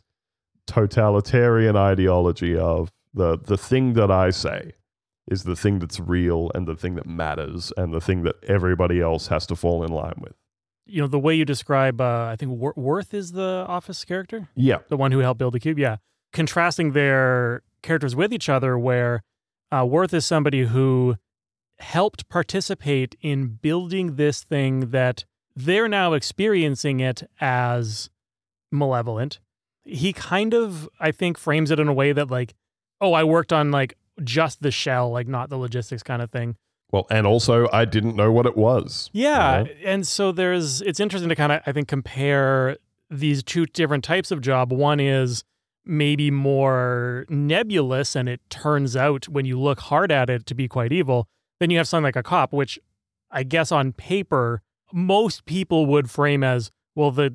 totalitarian ideology of the thing that I say is the thing that's real and the thing that matters and the thing that everybody else has to fall in line with. The way you describe, I think Worth is the office character? Yeah. The one who helped build the cube? Yeah. Contrasting their characters with each other, where Worth is somebody who helped participate in building this thing that they're now experiencing it as malevolent. He kind of, I think, frames it in a way that like, oh, I worked on like just the shell, like not the logistics kind of thing. Well, and also I didn't know what it was. Yeah. And so it's interesting to kind of, I think, compare these two different types of job. One is maybe more nebulous, and it turns out when you look hard at it to be quite evil. Then you have something like a cop, which I guess on paper, most people would frame as, well, the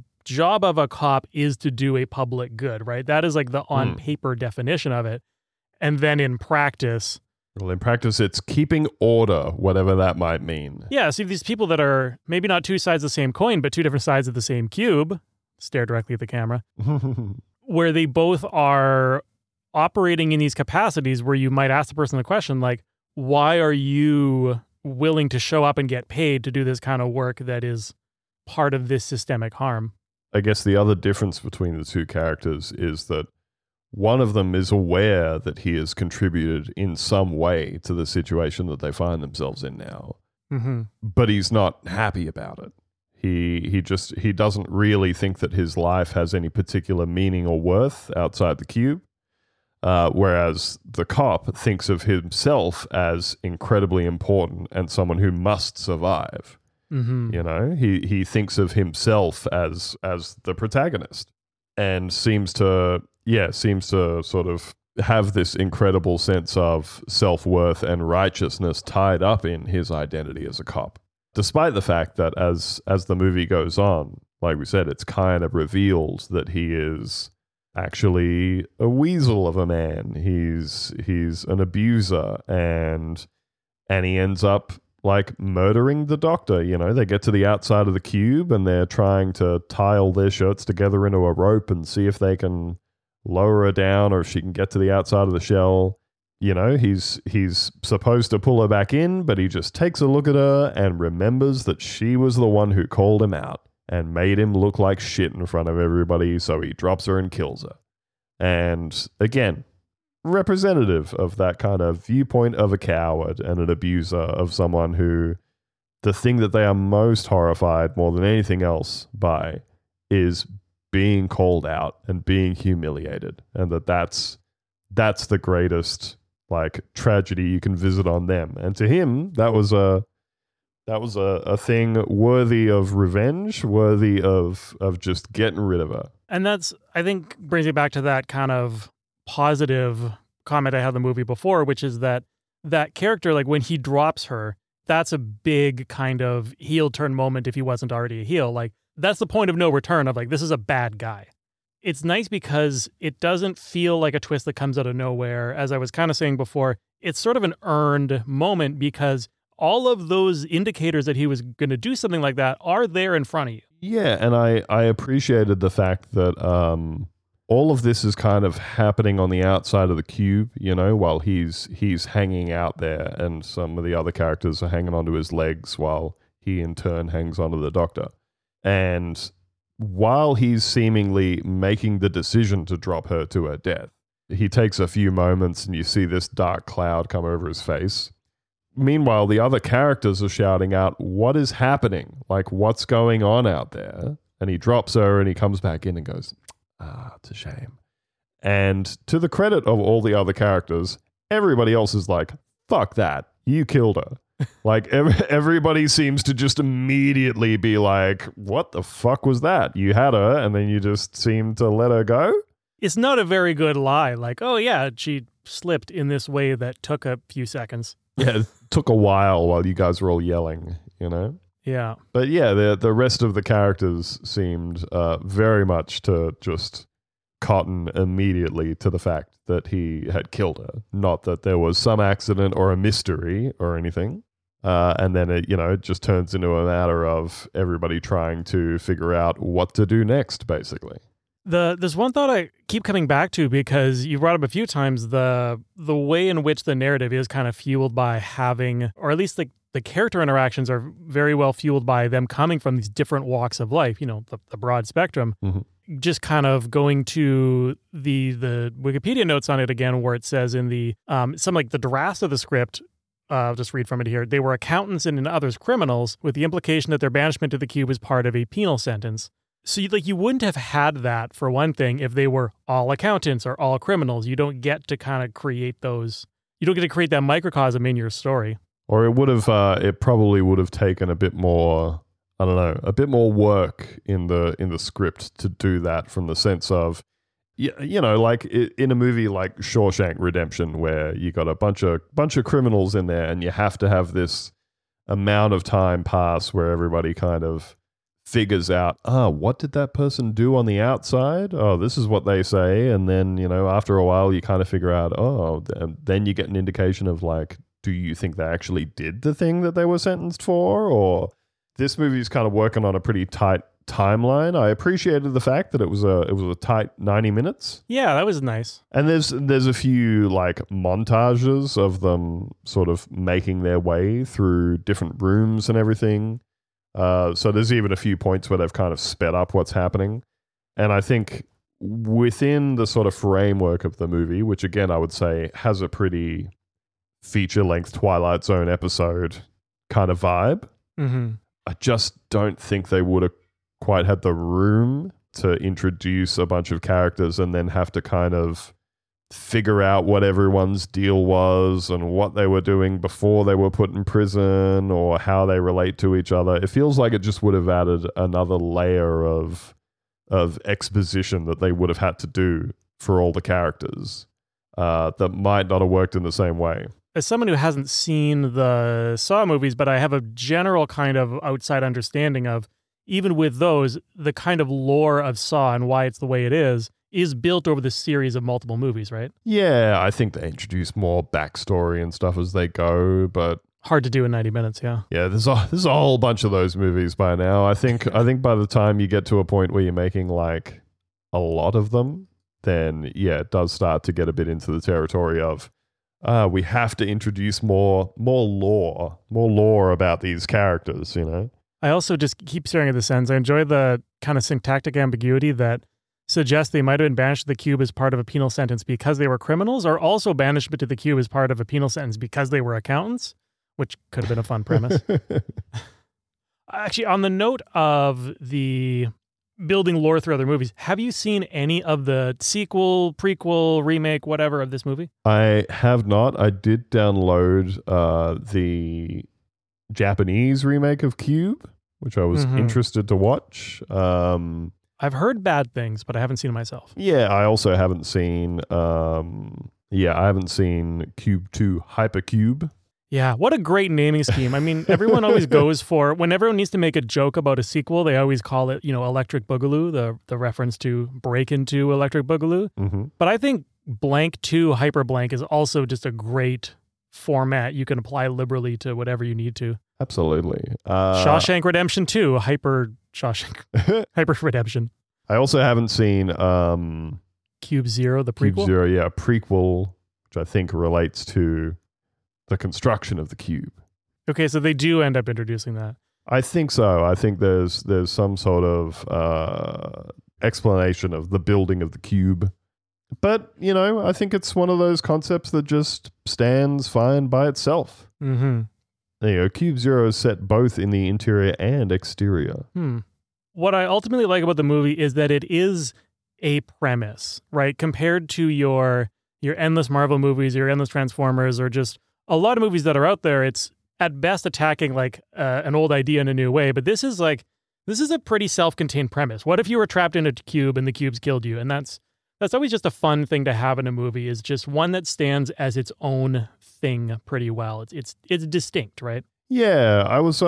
job of a cop is to do a public good, right? That is like the on paper definition of it. And then in practice... Well, in practice, it's keeping order, whatever that might mean. Yeah, so these people that are maybe not two sides of the same coin, but two different sides of the same cube, stare directly at the camera, where they both are operating in these capacities where you might ask the person the question, like, why are you willing to show up and get paid to do this kind of work that is part of this systemic harm? I guess the other difference between the two characters is that one of them is aware that he has contributed in some way to the situation that they find themselves in now, but he's not happy about it. He doesn't really think that his life has any particular meaning or worth outside the cube, whereas the cop thinks of himself as incredibly important and someone who must survive. He thinks of himself as the protagonist and seems to sort of have this incredible sense of self-worth and righteousness tied up in his identity as a cop. Despite the fact that as the movie goes on, like we said, it's kind of revealed that he is actually a weasel of a man. He's an abuser and he ends up like murdering the doctor. They get to the outside of the cube and they're trying to tie all their shirts together into a rope and see if they can lower her down or if she can get to the outside of the shell. He's supposed to pull her back in, but he just takes a look at her and remembers that she was the one who called him out and made him look like shit in front of everybody, so he drops her and kills her. And again, representative of that kind of viewpoint of a coward and an abuser, of someone who the thing that they are most horrified more than anything else by is being called out and being humiliated, and that's the greatest like tragedy you can visit on them. And to him, that was a thing worthy of revenge, worthy of just getting rid of her. And that's, I think, brings me back to that kind of positive comment I had in the movie before, which is that character, like when he drops her, that's a big kind of heel turn moment if he wasn't already a heel. Like that's the point of no return of like, this is a bad guy. It's nice because it doesn't feel like a twist that comes out of nowhere. As I was kind of saying before, it's sort of an earned moment because all of those indicators that he was going to do something like that are there in front of you. Yeah, and I appreciated the fact that all of this is kind of happening on the outside of the cube, while he's hanging out there and some of the other characters are hanging onto his legs while he in turn hangs onto the doctor. And while he's seemingly making the decision to drop her to her death, he takes a few moments and you see this dark cloud come over his face. Meanwhile, the other characters are shouting out, what is happening? Like, what's going on out there? And he drops her and he comes back in and goes, it's a shame. And to the credit of all the other characters, everybody else is like, fuck that. You killed her. Like everybody seems to just immediately be like, what the fuck was that? You had her and then you just seemed to let her go? It's not a very good lie. Like, oh yeah, she slipped in this way that took a few seconds. Yeah, it took a while you guys were all yelling, you know? Yeah. But yeah, the rest of the characters seemed very much to just cotton immediately to the fact that he had killed her. Not that there was some accident or a mystery or anything. And then it just turns into a matter of everybody trying to figure out what to do next, basically. There's one thought I keep coming back to because you brought up a few times the way in which the narrative is kind of fueled by having, or at least the character interactions are very well fueled by them coming from these different walks of life, the broad spectrum. Mm-hmm. Just kind of going to the Wikipedia notes on it again, where it says in the some like the draft of the script, I'll just read from it here. They were accountants and in others criminals, with the implication that their banishment to the cube was part of a penal sentence. So you wouldn't have had that, for one thing, if they were all accountants or all criminals. You don't get to kind of create those. You don't get to create that microcosm in your story. Or it probably would have taken a bit more, I don't know, a bit more work in the script to do that, from the sense of, like in a movie like Shawshank Redemption, where you got a bunch of criminals in there, and you have to have this amount of time pass where everybody kind of figures out, what did that person do on the outside? Oh, this is what they say. And then, after a while, you kind of figure out, then you get an indication of like, do you think they actually did the thing that they were sentenced for? Or this movie is kind of working on a pretty tight timeline. I appreciated the fact that it was a tight 90 minutes. Yeah, that was nice. And there's a few like montages of them sort of making their way through different rooms and everything. So there's even a few points where they've kind of sped up what's happening. And I think within the sort of framework of the movie, which again I would say has a pretty feature-length Twilight Zone episode kind of vibe, mm-hmm. I just don't think they would have quite had the room to introduce a bunch of characters and then have to kind of figure out what everyone's deal was and what they were doing before they were put in prison, or how they relate to each other. It feels like it just would have added another layer of exposition that they would have had to do for all the characters that might not have worked in the same way. As someone who hasn't seen the Saw movies, but I have a general kind of outside understanding of, even with those, the kind of lore of Saw and why it's the way it is built over the series of multiple movies, right? Yeah, I think they introduce more backstory and stuff as they go, but hard to do in 90 minutes, yeah. Yeah, there's a whole bunch of those movies by now. I think by the time you get to a point where you're making like a lot of them, then yeah, it does start to get a bit into the territory of we have to introduce more lore about these characters, I also just keep staring at the sentence. I enjoy the kind of syntactic ambiguity that suggests they might have been banished to the cube as part of a penal sentence because they were criminals, or also banishment to the cube as part of a penal sentence because they were accountants, which could have been a fun premise. Actually, on the note of the building lore through other movies, have you seen any of the sequel, prequel, remake, whatever of this movie? I have not. I did download the Japanese remake of Cube, which I was interested to watch. I've heard bad things, but I haven't seen it myself. Yeah, I also haven't seen I haven't seen Cube 2 Hypercube. Yeah, what a great naming scheme. I mean, everyone always goes for, when everyone needs to make a joke about a sequel, they always call it, Electric Boogaloo, the reference to Break Into Electric Boogaloo. Mm-hmm. But I think Blank 2 Hyper Blank is also just a great format you can apply liberally to whatever you need to. Absolutely. Shawshank Redemption 2, Hyper Redemption. I also haven't seen Cube Zero, the prequel. Cube Zero, yeah, a prequel, which I think relates to the construction of the cube. Okay, so they do end up introducing that. I think so. I think there's some sort of explanation of the building of the cube. But, I think it's one of those concepts that just stands fine by itself. Mm-hmm. There you go. Cube Zero is set both in the interior and exterior. What I ultimately like about the movie is that it is a premise, right? Compared to your endless Marvel movies, your endless Transformers, or just a lot of movies that are out there, it's at best attacking like an old idea in a new way. But this is a pretty self-contained premise. What if you were trapped in a cube and the cubes killed you? And that's That's always just a fun thing to have in a movie, is just one that stands as its own thing pretty well. It's distinct, right? Yeah, I was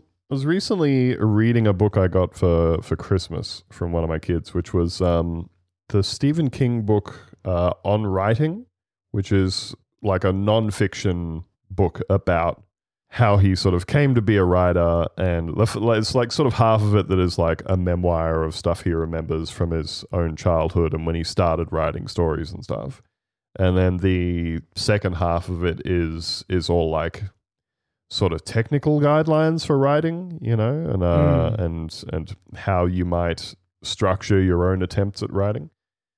recently reading a book I got for Christmas from one of my kids, which was the Stephen King book On Writing, which is like a non-fiction book about how he sort of came to be a writer, and it's like sort of half of it that is like a memoir of stuff he remembers from his own childhood and when he started writing stories and stuff. And then the second half of it is all like sort of technical guidelines for writing, you know, and how you might structure your own attempts at writing.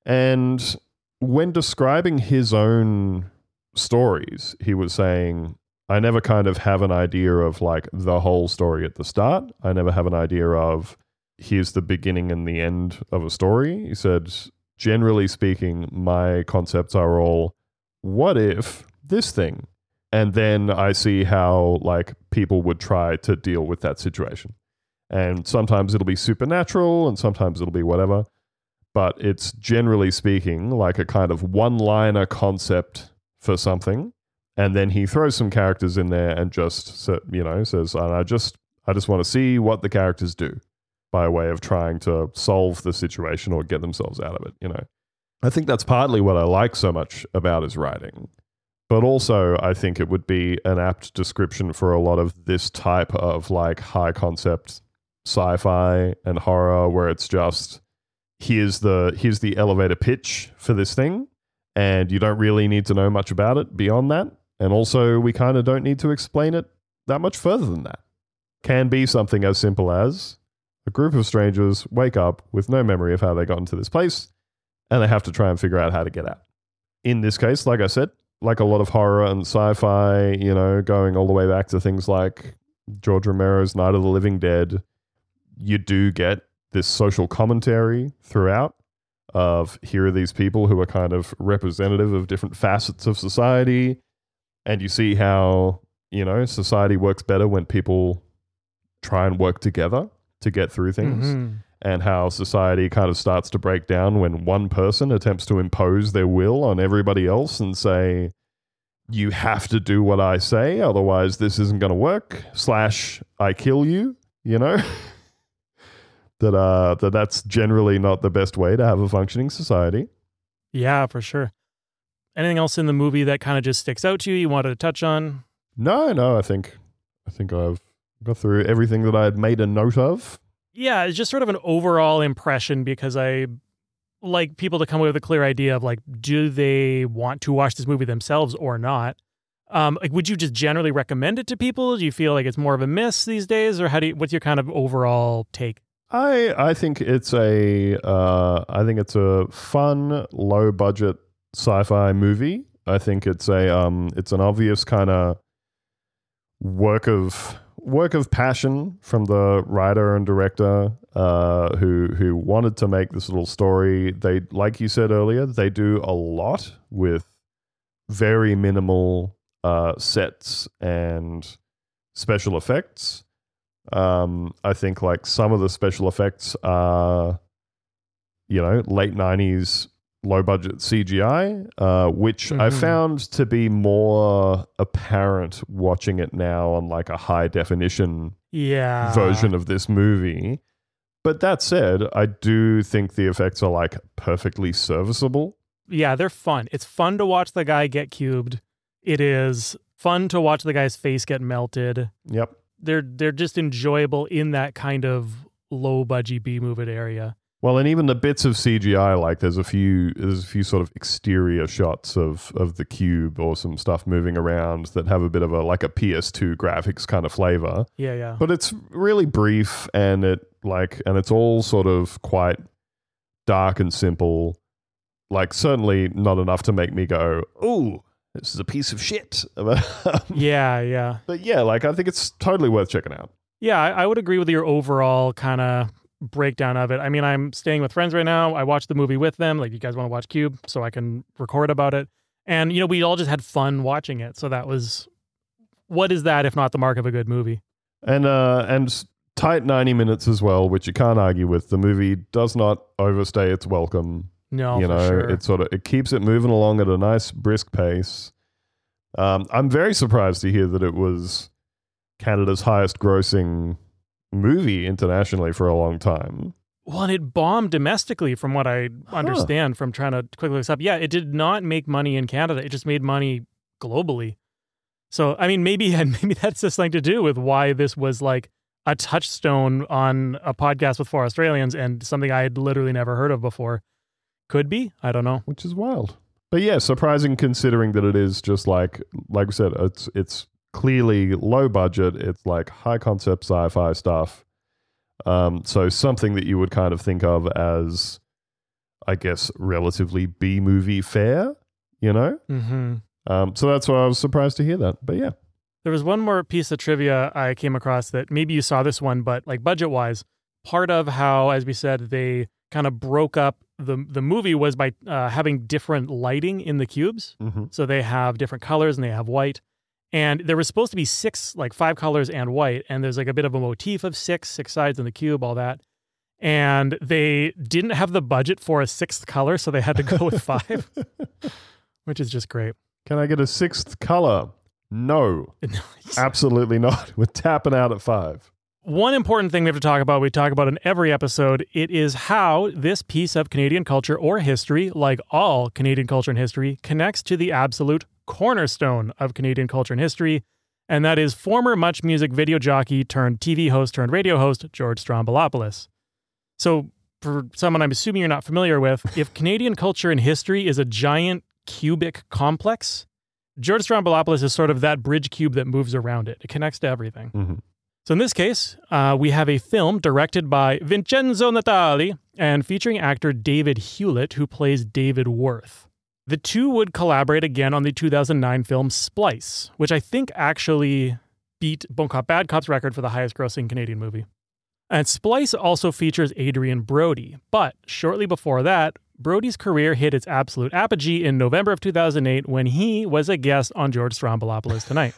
And when describing his own stories, he was saying, I never kind of have an idea of like the whole story at the start. I never have an idea of here's the beginning and the end of a story. He said, generally speaking, my concepts are all, what if this thing? And then I see how like people would try to deal with that situation. And sometimes it'll be supernatural and sometimes it'll be whatever. But it's generally speaking like a kind of one-liner concept for something. And then he throws some characters in there and just, you know, says, I just want to see what the characters do by way of trying to solve the situation or get themselves out of it, you know. I think that's partly what I like so much about his writing. But also, I think it would be an apt description for a lot of this type of like high concept sci-fi and horror, where it's just, here's the elevator pitch for this thing, and you don't really need to know much about it beyond that. And also, we kind of don't need to explain it that much further than that. Can be something as simple as a group of strangers wake up with no memory of how they got into this place, and they have to try and figure out how to get out. In this case, like I said, like a lot of horror and sci-fi, you know, going all the way back to things like George Romero's Night of the Living Dead, you do get this social commentary throughout of here are these people who are kind of representative of different facets of society. And you see how, you know, society works better when people try and work together to get through things. Mm-hmm. And how society kind of starts to break down when one person attempts to impose their will on everybody else and say, you have to do what I say, otherwise this isn't going to work, / I kill you, you know? That's generally not the best way to have a functioning society. Yeah, for sure. Anything else in the movie that kind of just sticks out to you wanted to touch on? No, I think I've got through everything that I had made a note of. Yeah, it's just sort of an overall impression, because I like people to come away with a clear idea of like, do they want to watch this movie themselves or not? Like, would you just generally recommend it to people? Do you feel like it's more of a miss these days, or what's your kind of overall take? I think it's a fun, low budget sci-fi movie. I think it's an obvious kind of work of passion from the writer and director who wanted to make this little story. They, like you said earlier, they do a lot with very minimal sets and special effects. I think like some of the special effects are, you know, late 90s low budget CGI, which I found to be more apparent watching it now on like a high definition version of this movie. But that said, I do think the effects are like perfectly serviceable. Yeah, they're fun. It's fun to watch the guy get cubed. It is fun to watch the guy's face get melted. Yep. They're just enjoyable in that kind of low budget B-movie area. Well, and even the bits of CGI, like there's a few sort of exterior shots of the cube or some stuff moving around that have a bit of a like a PS2 graphics kind of flavor. Yeah. But it's really brief, and it's all sort of quite dark and simple. Like certainly not enough to make me go, "Ooh, this is a piece of shit." Yeah. But yeah, like I think it's totally worth checking out. Yeah, I would agree with your overall kind of breakdown of it. I mean, I'm staying with friends right now. I watched the movie with them. Like, you guys want to watch Cube, so I can record about it. And, you know, we all just had fun watching it. So that was, what is that if not the mark of a good movie? And tight 90 minutes as well, which you can't argue with. The movie does not overstay its welcome. No, you know, sure. it keeps it moving along at a nice brisk pace. I'm very surprised to hear that it was Canada's highest grossing movie internationally for a long time. Well, and it bombed domestically from what I understand from trying to quickly look this up. Yeah, it did not make money in Canada. It just made money globally. So, I mean, maybe that's just something to do with why this was like a touchstone on a podcast with 4 Australians and something I had literally never heard of before. Could be. I don't know. Which is wild. But yeah, surprising considering that it is just like we said, it's clearly low budget. It's like high concept sci-fi stuff. So something that you would kind of think of as, I guess, relatively B-movie fare, you know? Mm-hmm. So that's why I was surprised to hear that. But yeah. There was one more piece of trivia I came across that maybe you saw this one, but like budget-wise, part of how, as we said, they kind of broke up the movie was by having different lighting in the cubes. Mm-hmm. So they have different colors and they have white. And there was supposed to be 5 colors and white. And there's like a bit of a motif of six sides in the cube, all that. And they didn't have the budget for a 6th color, so they had to go with 5, which is just great. Can I get a 6th color? No, absolutely not. We're tapping out at 5. One important thing we have to talk about, we talk about in every episode, it is how this piece of Canadian culture or history, like all Canadian culture and history, connects to the absolute cornerstone of Canadian culture and history, and that is former Much Music video jockey turned TV host turned radio host, George Stroumboulopoulos. So, for someone I'm assuming you're not familiar with, if Canadian culture and history is a giant cubic complex, George Stroumboulopoulos is sort of that bridge cube that moves around it. It connects to everything. Mm-hmm. So in this case, we have a film directed by Vincenzo Natali and featuring actor David Hewlett, who plays David Worth. The two would collaborate again on the 2009 film Splice, which I think actually beat Bon Cop, Bad Cop's record for the highest grossing Canadian movie. And Splice also features Adrian Brody, but shortly before that, Brody's career hit its absolute apogee in November of 2008 when he was a guest on George Stroumboulopoulos Tonight.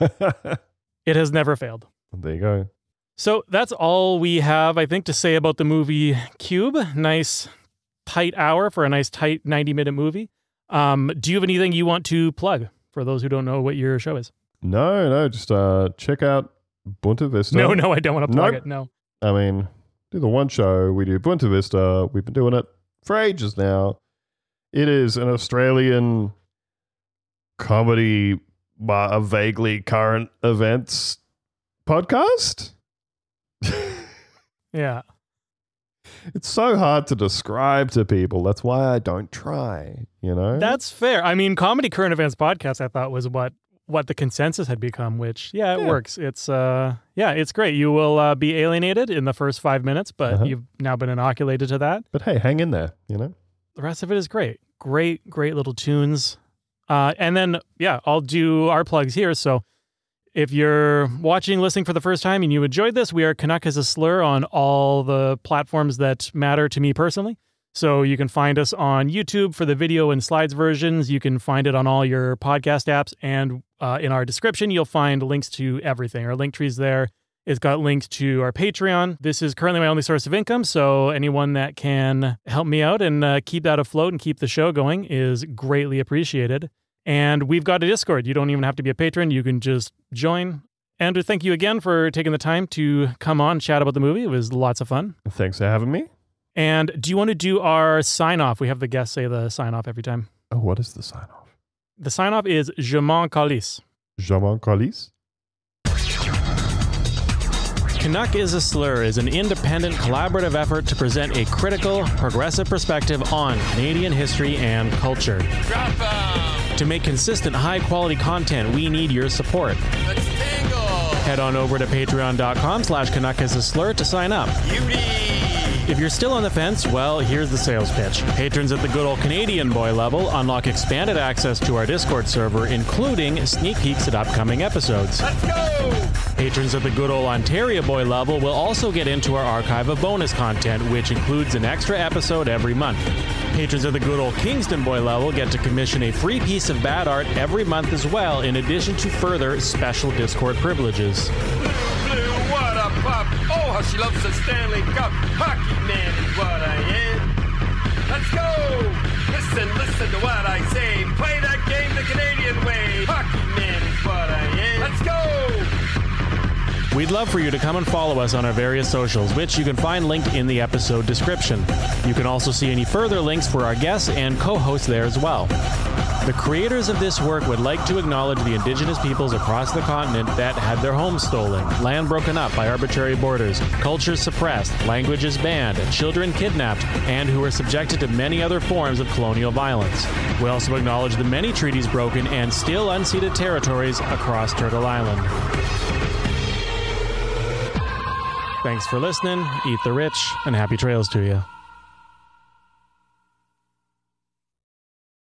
It has never failed. There you go. So that's all we have, I think, to say about the movie Cube. Nice, tight hour for a nice, tight 90-minute movie. Do you have anything you want to plug for those who don't know what your show is? No, just check out Bunta Vista. No, I don't want to plug it, no. I mean, do the one show. We do Bunta Vista. We've been doing it for ages now. It is an Australian comedy, a vaguely current events podcast. Yeah. It's so hard to describe to people. That's why I don't try, you know? That's fair. I mean, comedy current events podcast, I thought, was what the consensus had become, which, it works. It's, it's great. You will be alienated in the first 5 minutes, but you've now been inoculated to that. But hey, hang in there, you know? The rest of it is great. Great little tunes. And then, I'll do our plugs here. So if you're listening for the first time and you enjoyed this, we are Canuck as a Slur on all the platforms that matter to me personally. So you can find us on YouTube for the video and slides versions. You can find it on all your podcast apps. And in our description, you'll find links to everything. Our link tree's there. It's got links to our Patreon. This is currently my only source of income, so anyone that can help me out and keep that afloat and keep the show going is greatly appreciated. And we've got a Discord. You don't even have to be a patron. You can just join. Andrew, thank you again for taking the time to come on and chat about the movie. It was lots of fun. Thanks for having me. And do you want to do our sign-off? We have the guests say the sign-off every time. Oh, what is the sign-off? The sign-off is Je m'en calisse. Je m'en calisse? Canuck is a Slur is an independent, collaborative effort to present a critical, progressive perspective on Canadian history and culture. To make consistent, high-quality content, we need your support. Let's tangle. Head on over to patreon.com/Canuck is a Slur to sign up. If you're still on the fence, well, here's the sales pitch. Patrons at the good old Canadian boy level unlock expanded access to our Discord server, including sneak peeks at upcoming episodes. Let's go! Patrons at the good old Ontario boy level will also get into our archive of bonus content, which includes an extra episode every month. Patrons at the good old Kingston boy level get to commission a free piece of bad art every month as well, in addition to further special Discord privileges. Blue, what a pop! Oh, how she loves the Stanley Cup! Hockey man is what I am! Let's go! American way. Hockey man is what I am. Let's go! We'd love for you to come and follow us on our various socials, which you can find linked in the episode description. You can also see any further links for our guests and co-hosts there as well. The creators of this work would like to acknowledge the indigenous peoples across the continent that had their homes stolen, land broken up by arbitrary borders, cultures suppressed, languages banned, children kidnapped, and who were subjected to many other forms of colonial violence. We also acknowledge the many treaties broken and still unceded territories across Turtle Island. Thanks for listening, eat the rich, and happy trails to you.